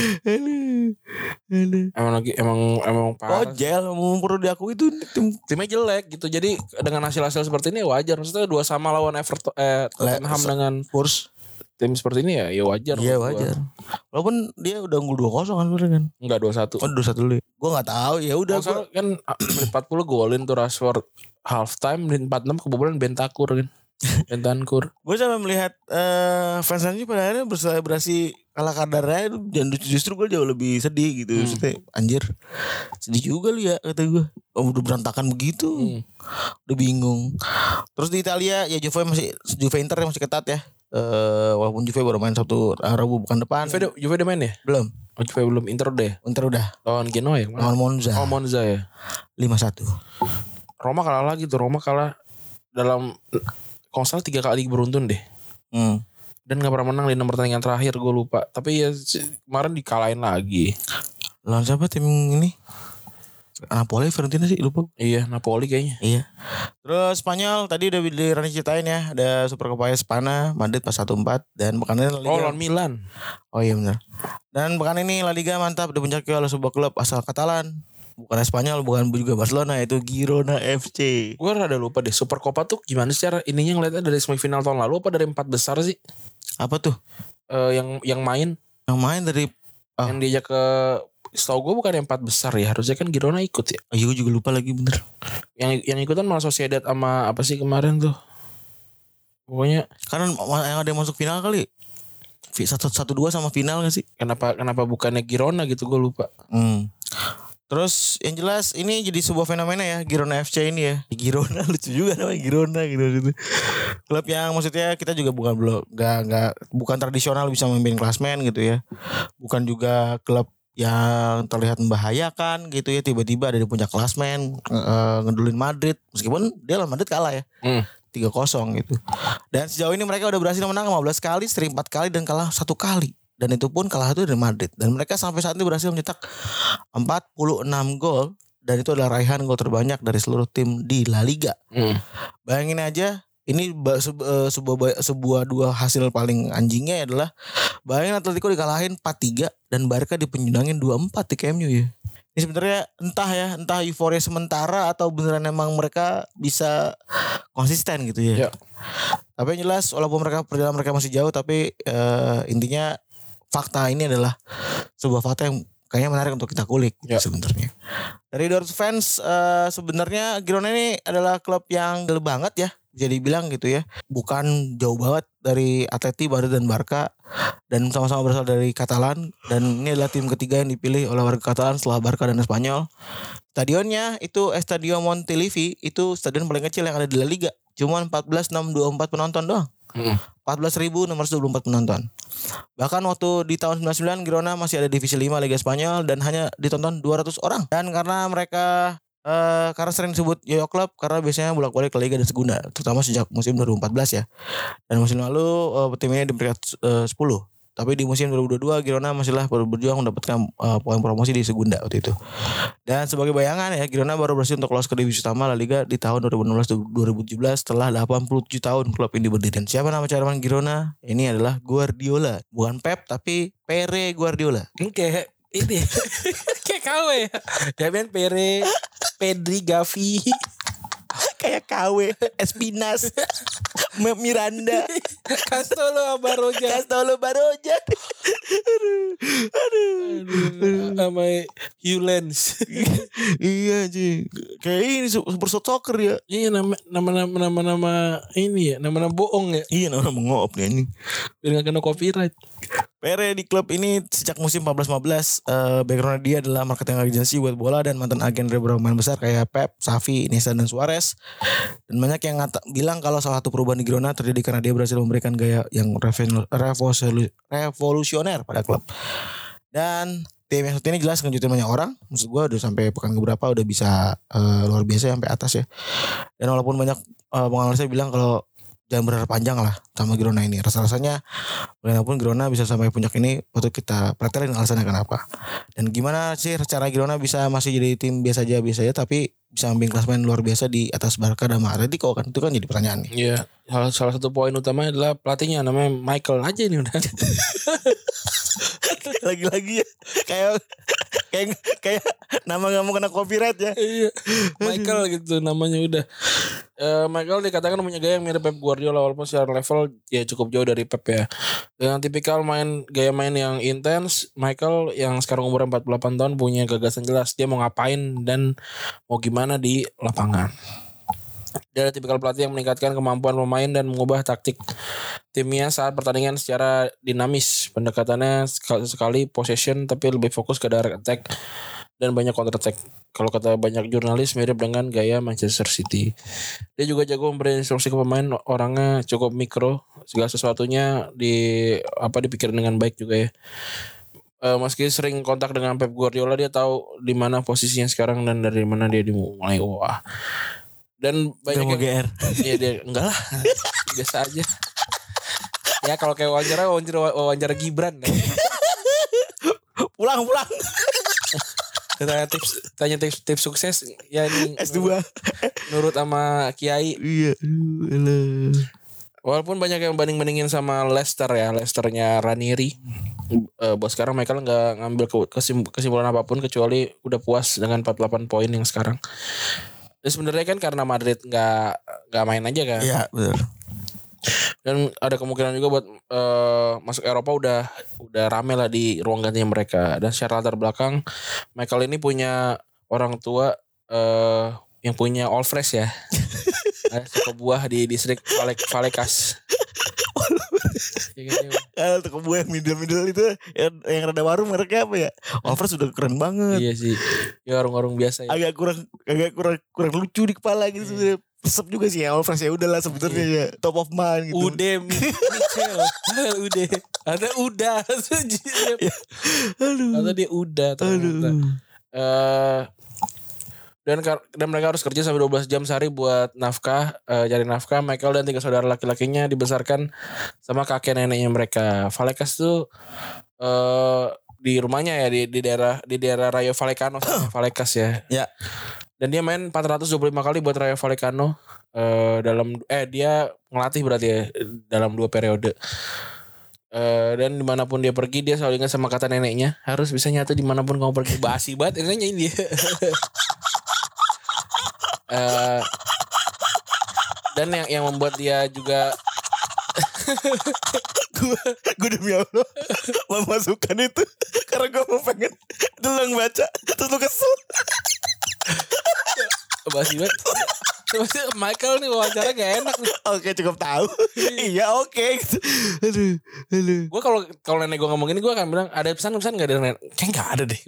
Emang parah. Ojel perlu diakui itu timnya jelek gitu. Jadi dengan hasil-hasil seperti ini ya wajar. Maksudnya 2 sama lawan Everton Tottenham dengan Spurs. Tim seperti ini ya wajar. Iya wajar. Walaupun dia udah unggul 2-0 kan sebenarnya kan. Enggak 2-1. Oh 2-1 dulu. Gue enggak tahu ya udah kan menit 40 golin tuh Rashford half time, menit 46 kebobolan Bentancur kan. Bentancur. Gue sampai melihat fans MU pada akhirnya berselebrasi kalah kadarnya, dan justru gue jauh lebih sedih gitu. Maksudnya anjir sedih juga lu ya kata gue. Udah berantakan begitu. Udah bingung. Terus di Italia ya Juve Inter masih ketat ya. Walaupun Juve baru main Sabtu Rabu bukan depan. Juve udah main ya? Belum. Oh Juve belum. Inter udah ya? Inter udah. Lawan Genoa ya? Lawan Monza. Oh Monza ya? 5-1. Roma kalah lagi tuh. Roma kalah dalam kalau salah 3 kali beruntun deh. Dan gak pernah menang di 6 pertandingan terakhir, gue lupa. Tapi ya kemarin dikalahin lagi. Lawan siapa tim ini? Napoli Fiorentina sih lupa. Iya, Napoli kayaknya. Iya. Terus Spanyol tadi udah Rani ceritain ya, ada Supercopa Espana, Madrid pas 1-4 dan pekan ini La Liga. Lawan Milan. Oh iya benar. Dan pekan ini La Liga mantap dipuncaki oleh sebuah klub asal Katalan. Bukan Spanyol, bukan juga Barcelona, itu Girona FC. Gue rada lupa deh, Supercopa tuh gimana secara ininya ngeliatnya dari semifinal tahun lalu apa dari 4 besar sih? Apa tuh? Yang main dari yang diajak ke, setahu gue bukan yang 4 besar ya, harusnya kan Girona ikut ya. Iya gue juga lupa lagi bener. Yang ikutan malah Sociedad sama apa sih kemarin tuh? Pokoknya karena yang ada yang masuk final kali. 1-2 sama final gak sih? Kenapa bukannya Girona gitu, gue lupa. Terus yang jelas ini jadi sebuah fenomena ya, Girona FC ini ya. Girona lucu juga namanya, Girona gitu. Klub yang maksudnya kita juga bukan tradisional bisa memimpin klasmen gitu ya. Bukan juga klub yang terlihat membahayakan gitu ya, tiba-tiba ada di puncak klasmen ngedulin Madrid meskipun dia lawan Madrid kalah ya. 3-0 gitu. Dan sejauh ini mereka udah berhasil menang 15 kali, seri 4 kali dan kalah 1 kali. Dan itu pun kalah itu dari Madrid. Dan mereka sampai saat ini berhasil mencetak 46 gol. Dan itu adalah raihan gol terbanyak dari seluruh tim di La Liga. Bayangin aja, ini sebuah dua hasil paling anjingnya adalah bayangin Atletico dikalahin 4-3 dan Barca dipenyunangin 2-4 di Camp Nou ya. Ini sebenarnya entah euforia sementara atau beneran emang mereka bisa konsisten gitu ya. Tapi yang jelas walaupun perjalanan mereka masih jauh, tapi intinya fakta ini adalah sebuah fakta yang kayaknya menarik untuk kita kulik sebenarnya. Dari Dortmund fans sebenarnya Girona ini adalah klub yang gede banget ya, bisa dibilang gitu ya. Bukan jauh banget dari Atleti, Madrid dan Barca, dan sama-sama berasal dari Katalan, dan ini adalah tim ketiga yang dipilih oleh warga Katalan setelah Barca dan Spanyol. Stadionnya itu Estadio Montilivi, itu stadion paling kecil yang ada di La Liga. Cuma 14.624 penonton doang. 14.624 penonton. Bahkan waktu di tahun 99 Girona masih ada divisi 5 Liga Spanyol dan hanya ditonton 200 orang. Dan karena mereka karena sering disebut Yoyo Club karena biasanya bolak-balik ke Liga dan Segunda, terutama sejak musim 2014 ya. Dan musim lalu tim ini di peringkat 10. Tapi di musim 2022 Girona masihlah berjuang mendapatkan poin promosi di Segunda waktu itu. Dan sebagai bayangan ya, Girona baru berhasil untuk lolos ke divisi utama La Liga di tahun 2016-2017 setelah 87 tahun klub ini berdiri. Dan siapa nama cadangan Girona? Ini adalah Guardiola. Bukan Pep tapi Pere Guardiola. Kayak ini kayak KW ya. Damian Pere, Pedri, Gavi. Kayak KW, Espinas, Miranda, Castolo Baroja. Aduh. Sama Hulens. Iya sih. Kayak ini super soccer ya. Iya, nama ini ya, nama bohong ya. Iya, nama ngop nih ini. Biar enggak kena copyright. Pere di klub ini sejak musim 14-15. Background dia adalah marketing agency buat bola dan mantan agen dari beberapa pemain besar kayak Pep, Xavi, Iniesta dan Suarez. Dan banyak yang bilang kalau salah satu perubahan di Girona terjadi karena dia berhasil memberikan gaya yang revolusioner pada klub. Dan tim yang satu ini jelas ngejutin banyak orang. Maksud gue udah sampai pekan keberapa udah bisa luar biasa sampai atas ya. Dan walaupun banyak penganalisnya bilang kalau jangan berharap panjang lah sama Girona ini. Rasa-rasanya bagaimanapun Girona bisa sampai puncak ini waktu kita pretelin alasannya kenapa. Dan gimana sih cara Girona bisa masih jadi tim biasa aja tapi bisa ambil klasemen luar biasa di atas Barca dan Atletico kan, itu kan jadi pertanyaan nih. Iya, salah satu poin utama adalah pelatihnya namanya Michael aja ini udah. Lagi-lagi ya kayak nama nggak mau kena copyright ya. Iya, Michael gitu namanya udah. Michael dikatakan punya gaya yang mirip Pep Guardiola walaupun secara level ya cukup jauh dari Pep ya. Dengan tipikal gaya main yang intens, Michael yang sekarang umur 48 tahun punya gagasan jelas dia mau ngapain dan mau gimana di lapangan. Dia adalah tipikal pelatih yang meningkatkan kemampuan pemain dan mengubah taktik timnya saat pertandingan secara dinamis. Pendekatannya sekali possession tapi lebih fokus ke direct attack dan banyak counter attack. Kalau kata banyak jurnalis mirip dengan gaya Manchester City. Dia juga jago memberi instruksi ke pemain, orangnya cukup mikro, segala sesuatunya dipikirin dengan baik juga ya. Meski sering kontak dengan Pep Guardiola, dia tahu di mana posisinya sekarang dan dari mana dia dimulai. Wah. Dan banyak yang GR. Iya dia enggak lah. Biasa aja. Ya kalau kayak wawancara Gibran. Pulang. Tanya tips sukses ya ini S2. Nurut sama Kiai. Iya. Walaupun banyak yang banding-bandingin sama Leicester ya, Leicesternya Ranieri. Bos sekarang Michael nggak ngambil kesimpulan apapun kecuali udah puas dengan 48 poin yang sekarang. Dan sebenarnya kan karena Madrid nggak main aja kan. Iya betul. Dan ada kemungkinan juga buat masuk Eropa udah rame lah di ruang gantinya mereka. Dan secara latar belakang Michael ini punya orang tua yang punya All Fresh ya. Toko buah di distrik Vallecas. Kalau toko buah yang middle itu yang rada warung mereknya apa ya? All Fresh sudah keren banget. Iya sih. Ya warung-warung biasa ya. Agak kurang lucu di kepala gitu sebenarnya. Resep juga sih ya All Fresh ya udahlah sebetulnya ya top of mind gitu. Udah Michel. Udah. Ada udah. Atau dia udah ternyata. Dan mereka harus kerja sampai 12 jam sehari buat nafkah, cari nafkah. Michael dan 3 saudara laki-lakinya dibesarkan sama kakek neneknya mereka. Vallecas tuh di rumahnya ya di daerah Rayo Vallecano, Vallecas ya. Ya. Dan dia main 425 kali buat Rayo Vallecano dia ngelatih berarti ya dalam 2 periode. Dan dimanapun dia pergi dia selalu ingat sama kata neneknya, harus bisa nyatu dimanapun kamu pergi. Basi banget neneknya ini. Dan yang membuat dia juga gue demi Allah memasukkan itu karena gue mau pengen dulu baca terus lu kesel. Basi banget. Michael nih wawancara gak enak nih. Oke cukup tahu. Iya oke. Aduh. Gue kalau nenek gue ngomong gini gue akan bilang ada pesan-pesan gak dari nenek? Kayak gak ada deh.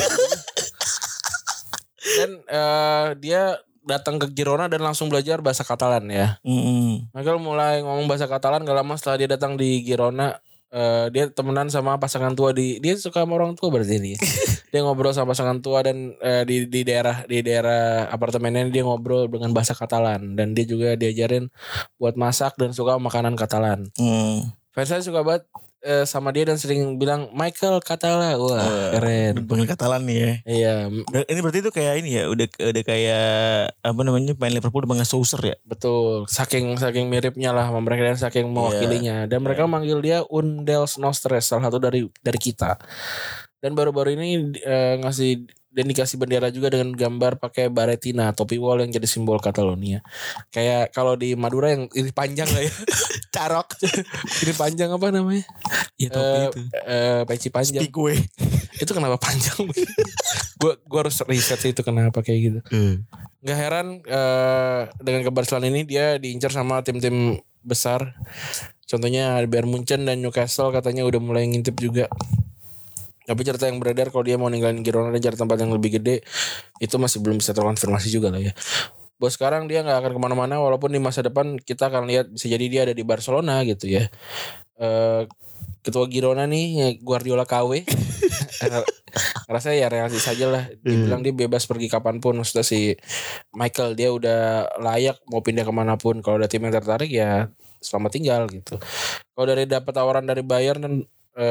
Dan dia datang ke Girona dan langsung belajar bahasa Katalan ya. Michael mulai ngomong bahasa Katalan gak lama setelah dia datang di Girona. Dia temenan sama pasangan tua dia suka sama orang tua berarti ini. Dia ngobrol sama pasangan tua dan di daerah apartemennya dia ngobrol dengan bahasa Katalan dan dia juga diajarin buat masak dan suka makanan Katalan. Fans saya suka banget sama dia dan sering bilang Michael Català. Wah, keren. Panggil Katalan nih ya. Iya. Ini berarti itu kayak ini ya, udah kayak apa namanya main Liverpool dengan Souser ya. Betul. Saking miripnya lah sama mereka dan saking mewakilinya. Dan mereka manggil dia Undels Nostres, salah satu dari kita. Dan baru-baru ini dikasih bendera juga dengan gambar pakai baretina, topi wol yang jadi simbol Catalonia. Kayak kalau di Madura yang ini panjang lah ya. Carok. Ini panjang apa namanya? Ya topi itu. Peci panjang. Speakway. Itu kenapa panjang? Gue harus riset sih itu kenapa kayak gitu. Gak heran dengan keberhasilan ini dia diincar sama tim-tim besar. Contohnya Bayern Munchen dan Newcastle katanya udah mulai ngintip juga. Tapi cerita yang beredar kalau dia mau ninggalin Girona dan cari tempat yang lebih gede itu masih belum bisa terkonfirmasi juga lah ya. Bos sekarang dia gak akan kemana-mana walaupun di masa depan kita akan lihat bisa jadi dia ada di Barcelona gitu ya. Ketua Girona nih Guardiola KW. Rasanya ya realistis saja lah. Dibilang dia bebas pergi kapanpun. Maksudnya si Michael dia udah layak mau pindah kemanapun. Kalau ada tim yang tertarik ya selamat tinggal gitu. Kalau dari dapat tawaran dari Bayern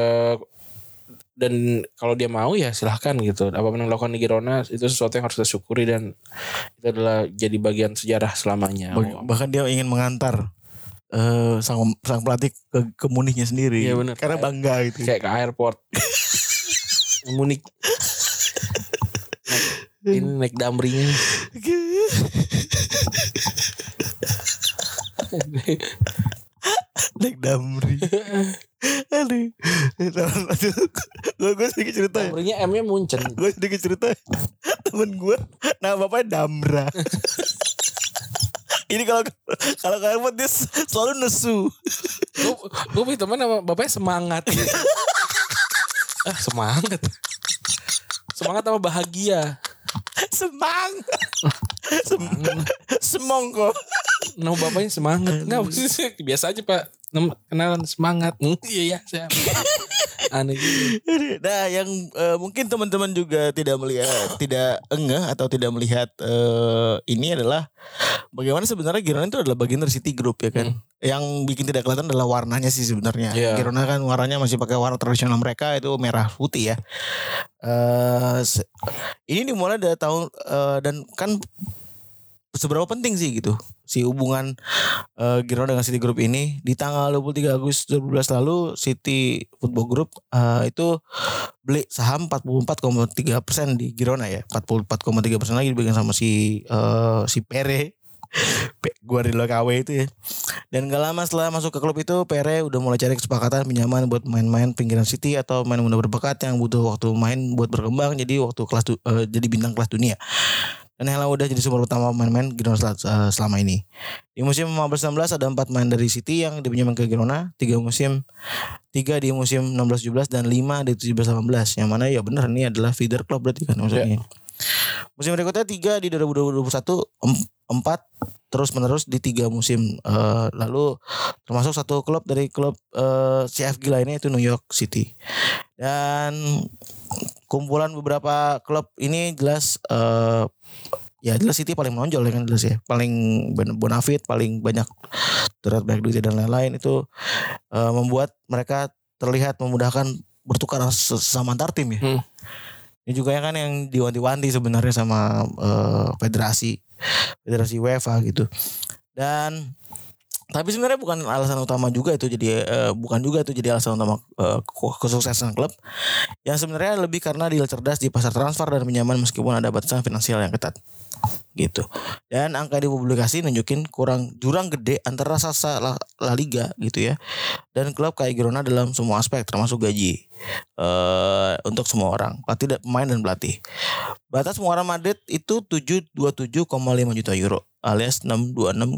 dan kalau dia mau ya silahkan gitu. Apapun yang dilakukan di Girona itu sesuatu yang harus kita syukuri dan itu adalah jadi bagian sejarah selamanya. Bahkan dia ingin mengantar sang pelatih ke Munich-nya sendiri. Iya benar. Karena bangga gitu. Kayak ke airport. Munich. Ini naik damrinya. Naik damri. Aduh. Gue sedikit cerita ya. Damrinya M-nya Munchen. Gue sedikit cerita. Temen gue nama bapaknya Damra. Ini kalau airport dia selalu nesu. Gue punya teman nama bapaknya Semangat. Semangat. Semangat sama bahagia. Semongko. Nama bapaknya Semangat. Nggak biasa aja Pak. Kenalan Semangat. Iya siap. Aneh gitu. Nah, yang mungkin teman-teman juga tidak ngeh atau tidak melihat ini adalah bagaimana sebenarnya Girona itu adalah bagian dari City Group ya kan. Yang bikin tidak kelihatan adalah warnanya sih sebenarnya. Yeah. Girona kan warnanya masih pakai warna tradisional mereka itu merah putih ya. Ini dimulai dari tahun dan kan seberapa penting sih gitu si hubungan Girona dengan City Group ini. Di tanggal 23 Agustus 2012 lalu City Football Group itu beli saham 44,3% di Girona ya. 44,3% lagi dipegang sama si Pere Guardiola KW itu ya. Dan gak lama setelah masuk ke klub itu Pere udah mulai cari kesepakatan pinjaman buat main-main pinggiran City atau main muda berbakat yang butuh waktu main buat berkembang jadi jadi bintang kelas dunia. Dan Hela udah jadi sumber utama pemain-pemain Girona selama ini. Di musim 15-16 ada 4 main dari City yang dipinjamkan ke Girona, 3 di musim 16-17 dan 5 di 17-18. Yang mana ya benar ini adalah feeder club berarti kan maksudnya. Musim berikutnya 3 di 2021, 4 terus menerus di 3 musim lalu termasuk satu klub dari klub CFG lainnya itu New York City. Dan kumpulan beberapa klub ini jelas ya jelas City paling menonjol ya kan jelas ya. Paling bonafit, paling banyak terlihat banyak duit dan lain-lain itu membuat mereka terlihat memudahkan bertukar sama antar tim ya. Ini juga kan yang diwanti-wanti sebenarnya sama federasi UEFA gitu. Dan tapi sebenarnya bukan alasan utama juga itu jadi alasan utama kesuksesan klub. Yang sebenarnya lebih karena deal cerdas di pasar transfer dan pinjaman meskipun ada batasan finansial yang ketat. Gitu. Dan angka di publikasi nunjukin jurang gede antara raksasa La Liga gitu ya. Dan klub kayak Girona dalam semua aspek termasuk gaji untuk semua orang, pelatih, pemain dan pelatih. Batas pengeluaran Madrid itu 727,5 juta euro alias 626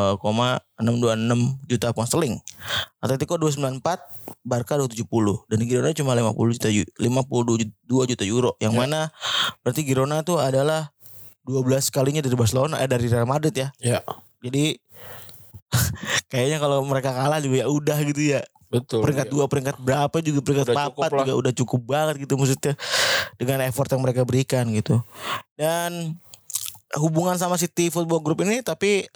juta pound sterling. Atletico 294, Barca 270 dan Girona cuma 52 juta euro yang mana berarti Girona itu adalah 12 kalinya dari Barcelona dari Real Madrid ya. Ya. Jadi kayaknya kalau mereka kalah juga ya udah gitu ya. Betul. Peringkat 2, peringkat berapa juga peringkat 4 juga udah cukup banget gitu maksudnya dengan effort yang mereka berikan gitu. Dan hubungan sama City Football Group ini tapi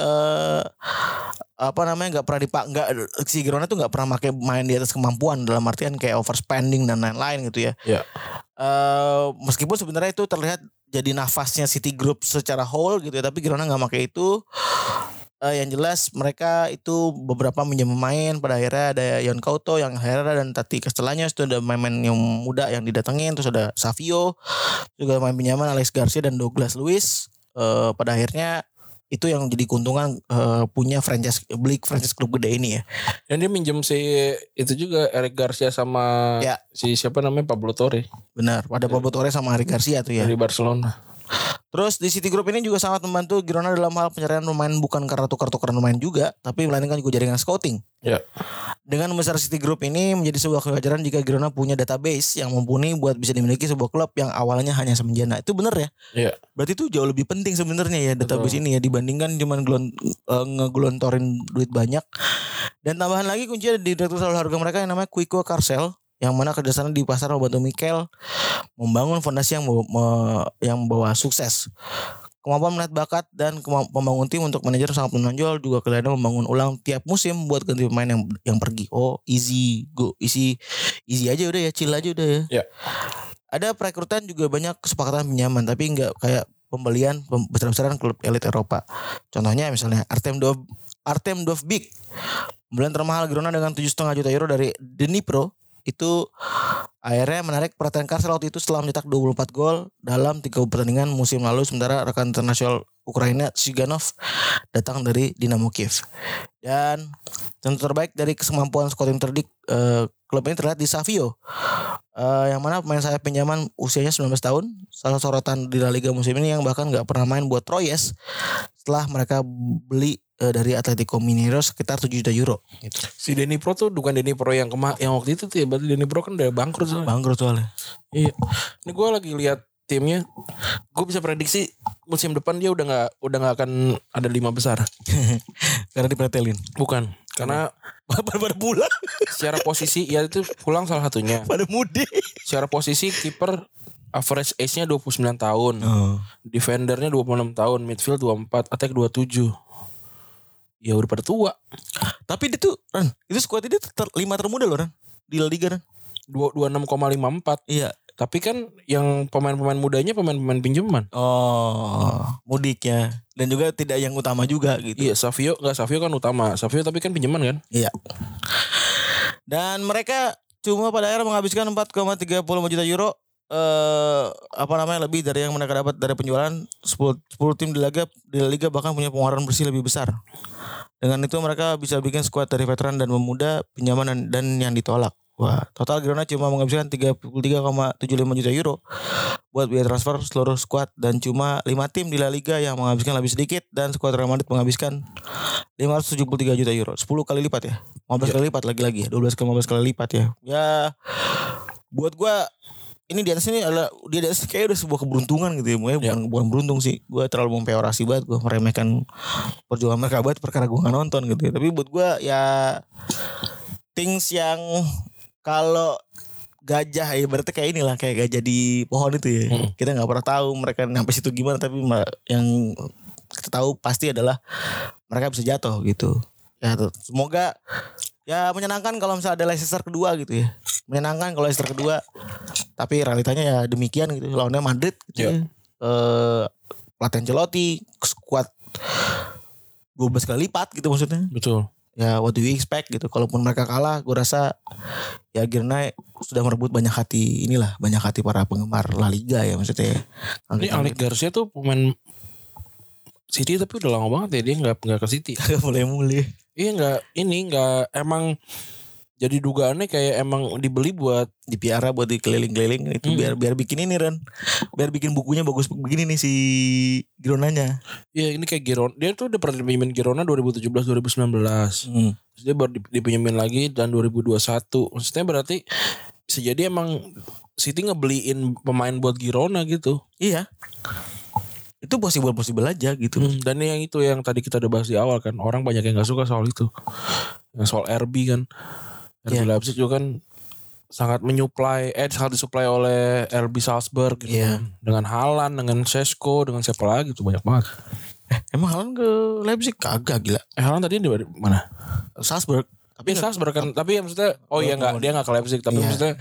nggak pernah si Girona tuh nggak pernah main di atas kemampuan dalam artian kayak overspending dan lain-lain gitu ya. Ya. Meskipun sebenarnya itu terlihat jadi nafasnya City Group secara whole gitu ya, tapi Girona nggak pakai itu. Yang jelas mereka itu beberapa minjem pemain, pada akhirnya ada Yon Couto, yang Herrera dan Tati Castellanos, itu ada main-main yang muda yang didatengin, terus ada Savio, juga main pinjaman Alex Garcia dan Douglas Luiz. Pada akhirnya itu yang jadi keuntungan punya franchise klub gede ini ya. Dan dia minjem si itu juga Eric Garcia sama si siapa namanya Pablo Torre. Benar, ada Pablo Torre sama Eric Garcia tuh ya. Dari Barcelona. Terus di City Group ini juga sangat membantu Girona dalam hal pencarian pemain bukan karena tukar-tukaran pemain juga, tapi melainkan juga jaringan scouting. Ya. Dengan besar City Group ini menjadi sebuah kewajaran jika Girona punya database yang mumpuni buat bisa dimiliki sebuah klub yang awalnya hanya semenjana. Itu benar ya? Iya. Berarti itu jauh lebih penting sebenarnya ya database ini ya dibandingkan cuman ngegelontorin duit banyak. Dan tambahan lagi kuncinya di direktur selalu harga mereka yang namanya Quico Carcel, yang mana kerjasama di pasar membantu Mikel membangun fondasi yang membawa sukses. Kemampuan melihat bakat dan membangun tim untuk manajer sangat menonjol, juga kelihatan membangun ulang tiap musim buat ganti pemain yang pergi. Oh, easy aja udah ya, chill aja udah ya. Ya. Ada perekrutan juga banyak kesepakatan pinjaman, tapi enggak kayak pembelian besar-besaran klub elit Eropa. Contohnya misalnya Artem Dovbyk, pembelian termahal Girona dengan 7,5 juta euro dari Dnipro. Itu akhirnya menarik perhatian Carcel waktu itu setelah mencetak 24 gol dalam 3 pertandingan musim lalu, sementara rekan internasional Ukraina Siganov datang dari Dynamo Kiev. Dan contoh terbaik dari kemampuan scouting terdik klub ini terlihat di Savio, yang mana pemain sayap pinjaman usianya 19 tahun, salah sorotan di La Liga musim ini yang bahkan gak pernah main buat Troyes setelah mereka beli dari Atletico Mineiro sekitar 7 juta euro gitu. Si Dnipro tuh bukan Dnipro yang waktu itu tuh ya, berarti Dnipro kan udah bangkrut soalnya. Bangkrut soalnya. Iya. Ini gue lagi lihat timnya, gue bisa prediksi musim depan dia udah nggak akan ada 5 besar. Karena dipretelin. Bukan. Karena pada pulang. secara posisi ya itu pulang salah satunya. Pada mudik. Secara posisi kiper average age-nya 29 tahun. Defendernya 26 tahun, midfield 24, attack 27. Ya udah pada tua. Tapi dia tuh Ran, itu squad dia 5 termuda loh Ran di La Liga Ran. 26,54. Iya. Tapi kan yang pemain-pemain mudanya pemain-pemain pinjaman. Mudik ya. Dan juga tidak yang utama juga gitu. Iya, Savio kan utama. Savio tapi kan pinjaman kan? Iya. Dan mereka cuma pada akhirnya menghabiskan 4,35 juta euro. Lebih dari yang mereka dapat dari penjualan. 10 tim di La Liga bahkan punya pengeluaran bersih lebih besar. Dengan itu mereka bisa bikin skuad dari veteran dan pemuda, pinjaman dan yang ditolak. Wah, total Girona cuma menghabiskan 33,75 juta euro buat biaya transfer seluruh skuad, dan cuma 5 tim di La Liga yang menghabiskan lebih sedikit, dan skuad Real Madrid menghabiskan 573 juta euro. 10 kali lipat ya. 15 kali lipat lagi-lagi ya. 12 ke 15 kali lipat ya. Ya buat gua ini di atas kayak udah sebuah keberuntungan gitu ya. Bukan beruntung sih. Gue terlalu mempeorasi banget. Gue meremehkan perjuangan mereka banget perkara gue gak nonton gitu ya. Tapi buat gue ya things yang kalau gajah ya berarti kayak inilah, kayak gajah di pohon itu ya. Kita gak pernah tahu mereka sampai situ gimana. Tapi yang kita tahu pasti adalah mereka bisa jatuh gitu. Ya semoga ya menyenangkan kalau misalnya ada Leicester kedua gitu ya. Menyenangkan kalau Leicester kedua. Tapi realitanya ya demikian gitu. Lawannya Madrid gitu ya. Pelatih Ancelotti, skuad 12 kali lipat gitu maksudnya. Betul. Ya what do you expect gitu. Kalaupun mereka kalah, gue rasa ya Girona sudah merebut banyak hati para penggemar La Liga ya maksudnya. Ini Alex Garcia tuh pemain City tapi udah lama banget ya dia nggak ke City. Gak mulai. Iya nggak emang jadi dugaannya kayak emang dibeli buat dipiara buat dikeliling-keliling itu biar bikin ini Ran. Biar bikin bukunya bagus begini nih si Gironanya. Iya ini kayak Girona. Dia tuh udah pernah dipinjemin Girona 2017-2019. Terus dia baru dipinjemin lagi dan 2021. Maksudnya berarti bisa jadi emang City ngebeliin pemain buat Girona gitu. Iya. Itu possible aja gitu. Dan yang itu yang tadi kita udah bahas di awal kan. Orang banyak yang gak suka soal itu. Yang soal RB kan. RB Leipzig juga kan sangat disuplai oleh RB Salzburg gitu kan. Dengan Haaland, dengan Šeško, dengan siapa lagi tuh banyak banget. Emang Haaland ke Leipzig kagak gila. Haaland tadi di mana? Salzburg. Tapi Salzburg kan. Tapi maksudnya dia gak ke Leipzig. Tapi maksudnya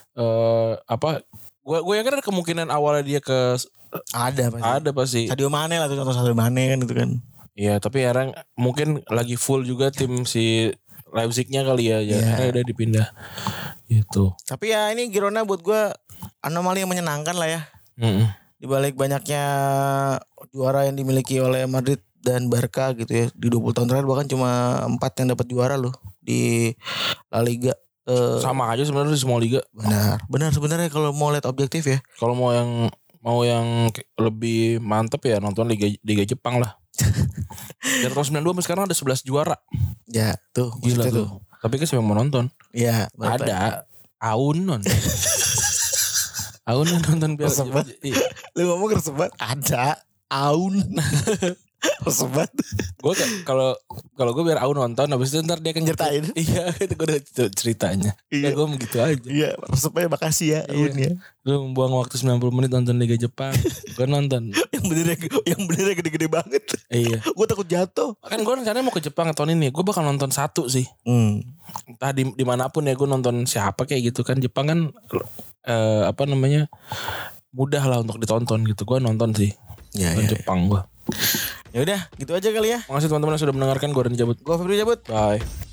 gue yakin ada kemungkinan awalnya dia ke ada pasti. Sadio Mane lah tuh, contoh Sadio Mane kan itu kan. Iya, tapi sekarang mungkin lagi full juga tim si Leipzig-nya kali ya. Akhirnya udah dipindah. Gitu. Tapi ya ini Girona buat gue anomali yang menyenangkan lah ya. Di balik banyaknya juara yang dimiliki oleh Madrid dan Barca gitu ya. Di 20 tahun terakhir bahkan cuma 4 yang dapat juara loh di La Liga. Sama aja sebenarnya di semua liga. Benar sebenarnya kalau mau lihat objektif ya. Kalau mau yang lebih mantep ya nonton Liga Jepang lah. Dari tahun 92 sekarang ada 11 juara. Ya tuh gila tuh. Tapi kan siapa mau nonton? Iya. Ada Aunon. Aunon nonton biar. Lu ngomong kesebat. Ada Aun. Kesebat. Gue kalau gue biar Aun nonton, habis itu ntar dia akan nyertain. Iya itu gue udah ceritanya. Iya. Gue begitu aja. Iya. Resepnya makasih ya Aun ya. Lu membuang waktu 90 menit nonton Liga Jepang. Gue nonton. yang benernya gede-gede banget. Iya. Gue takut jatuh. Kan gue rencananya mau ke Jepang tahun ini. Gue bakal nonton satu sih. Entah dimanapun ya gue nonton siapa kayak gitu kan. Jepang kan mudah lah untuk ditonton gitu. Gue nonton sih. Jepang gue. Ya udah, gitu aja kali ya. Makasih teman-teman yang sudah mendengarkan. Gue Rani cabut. Gue Febri cabut. Bye.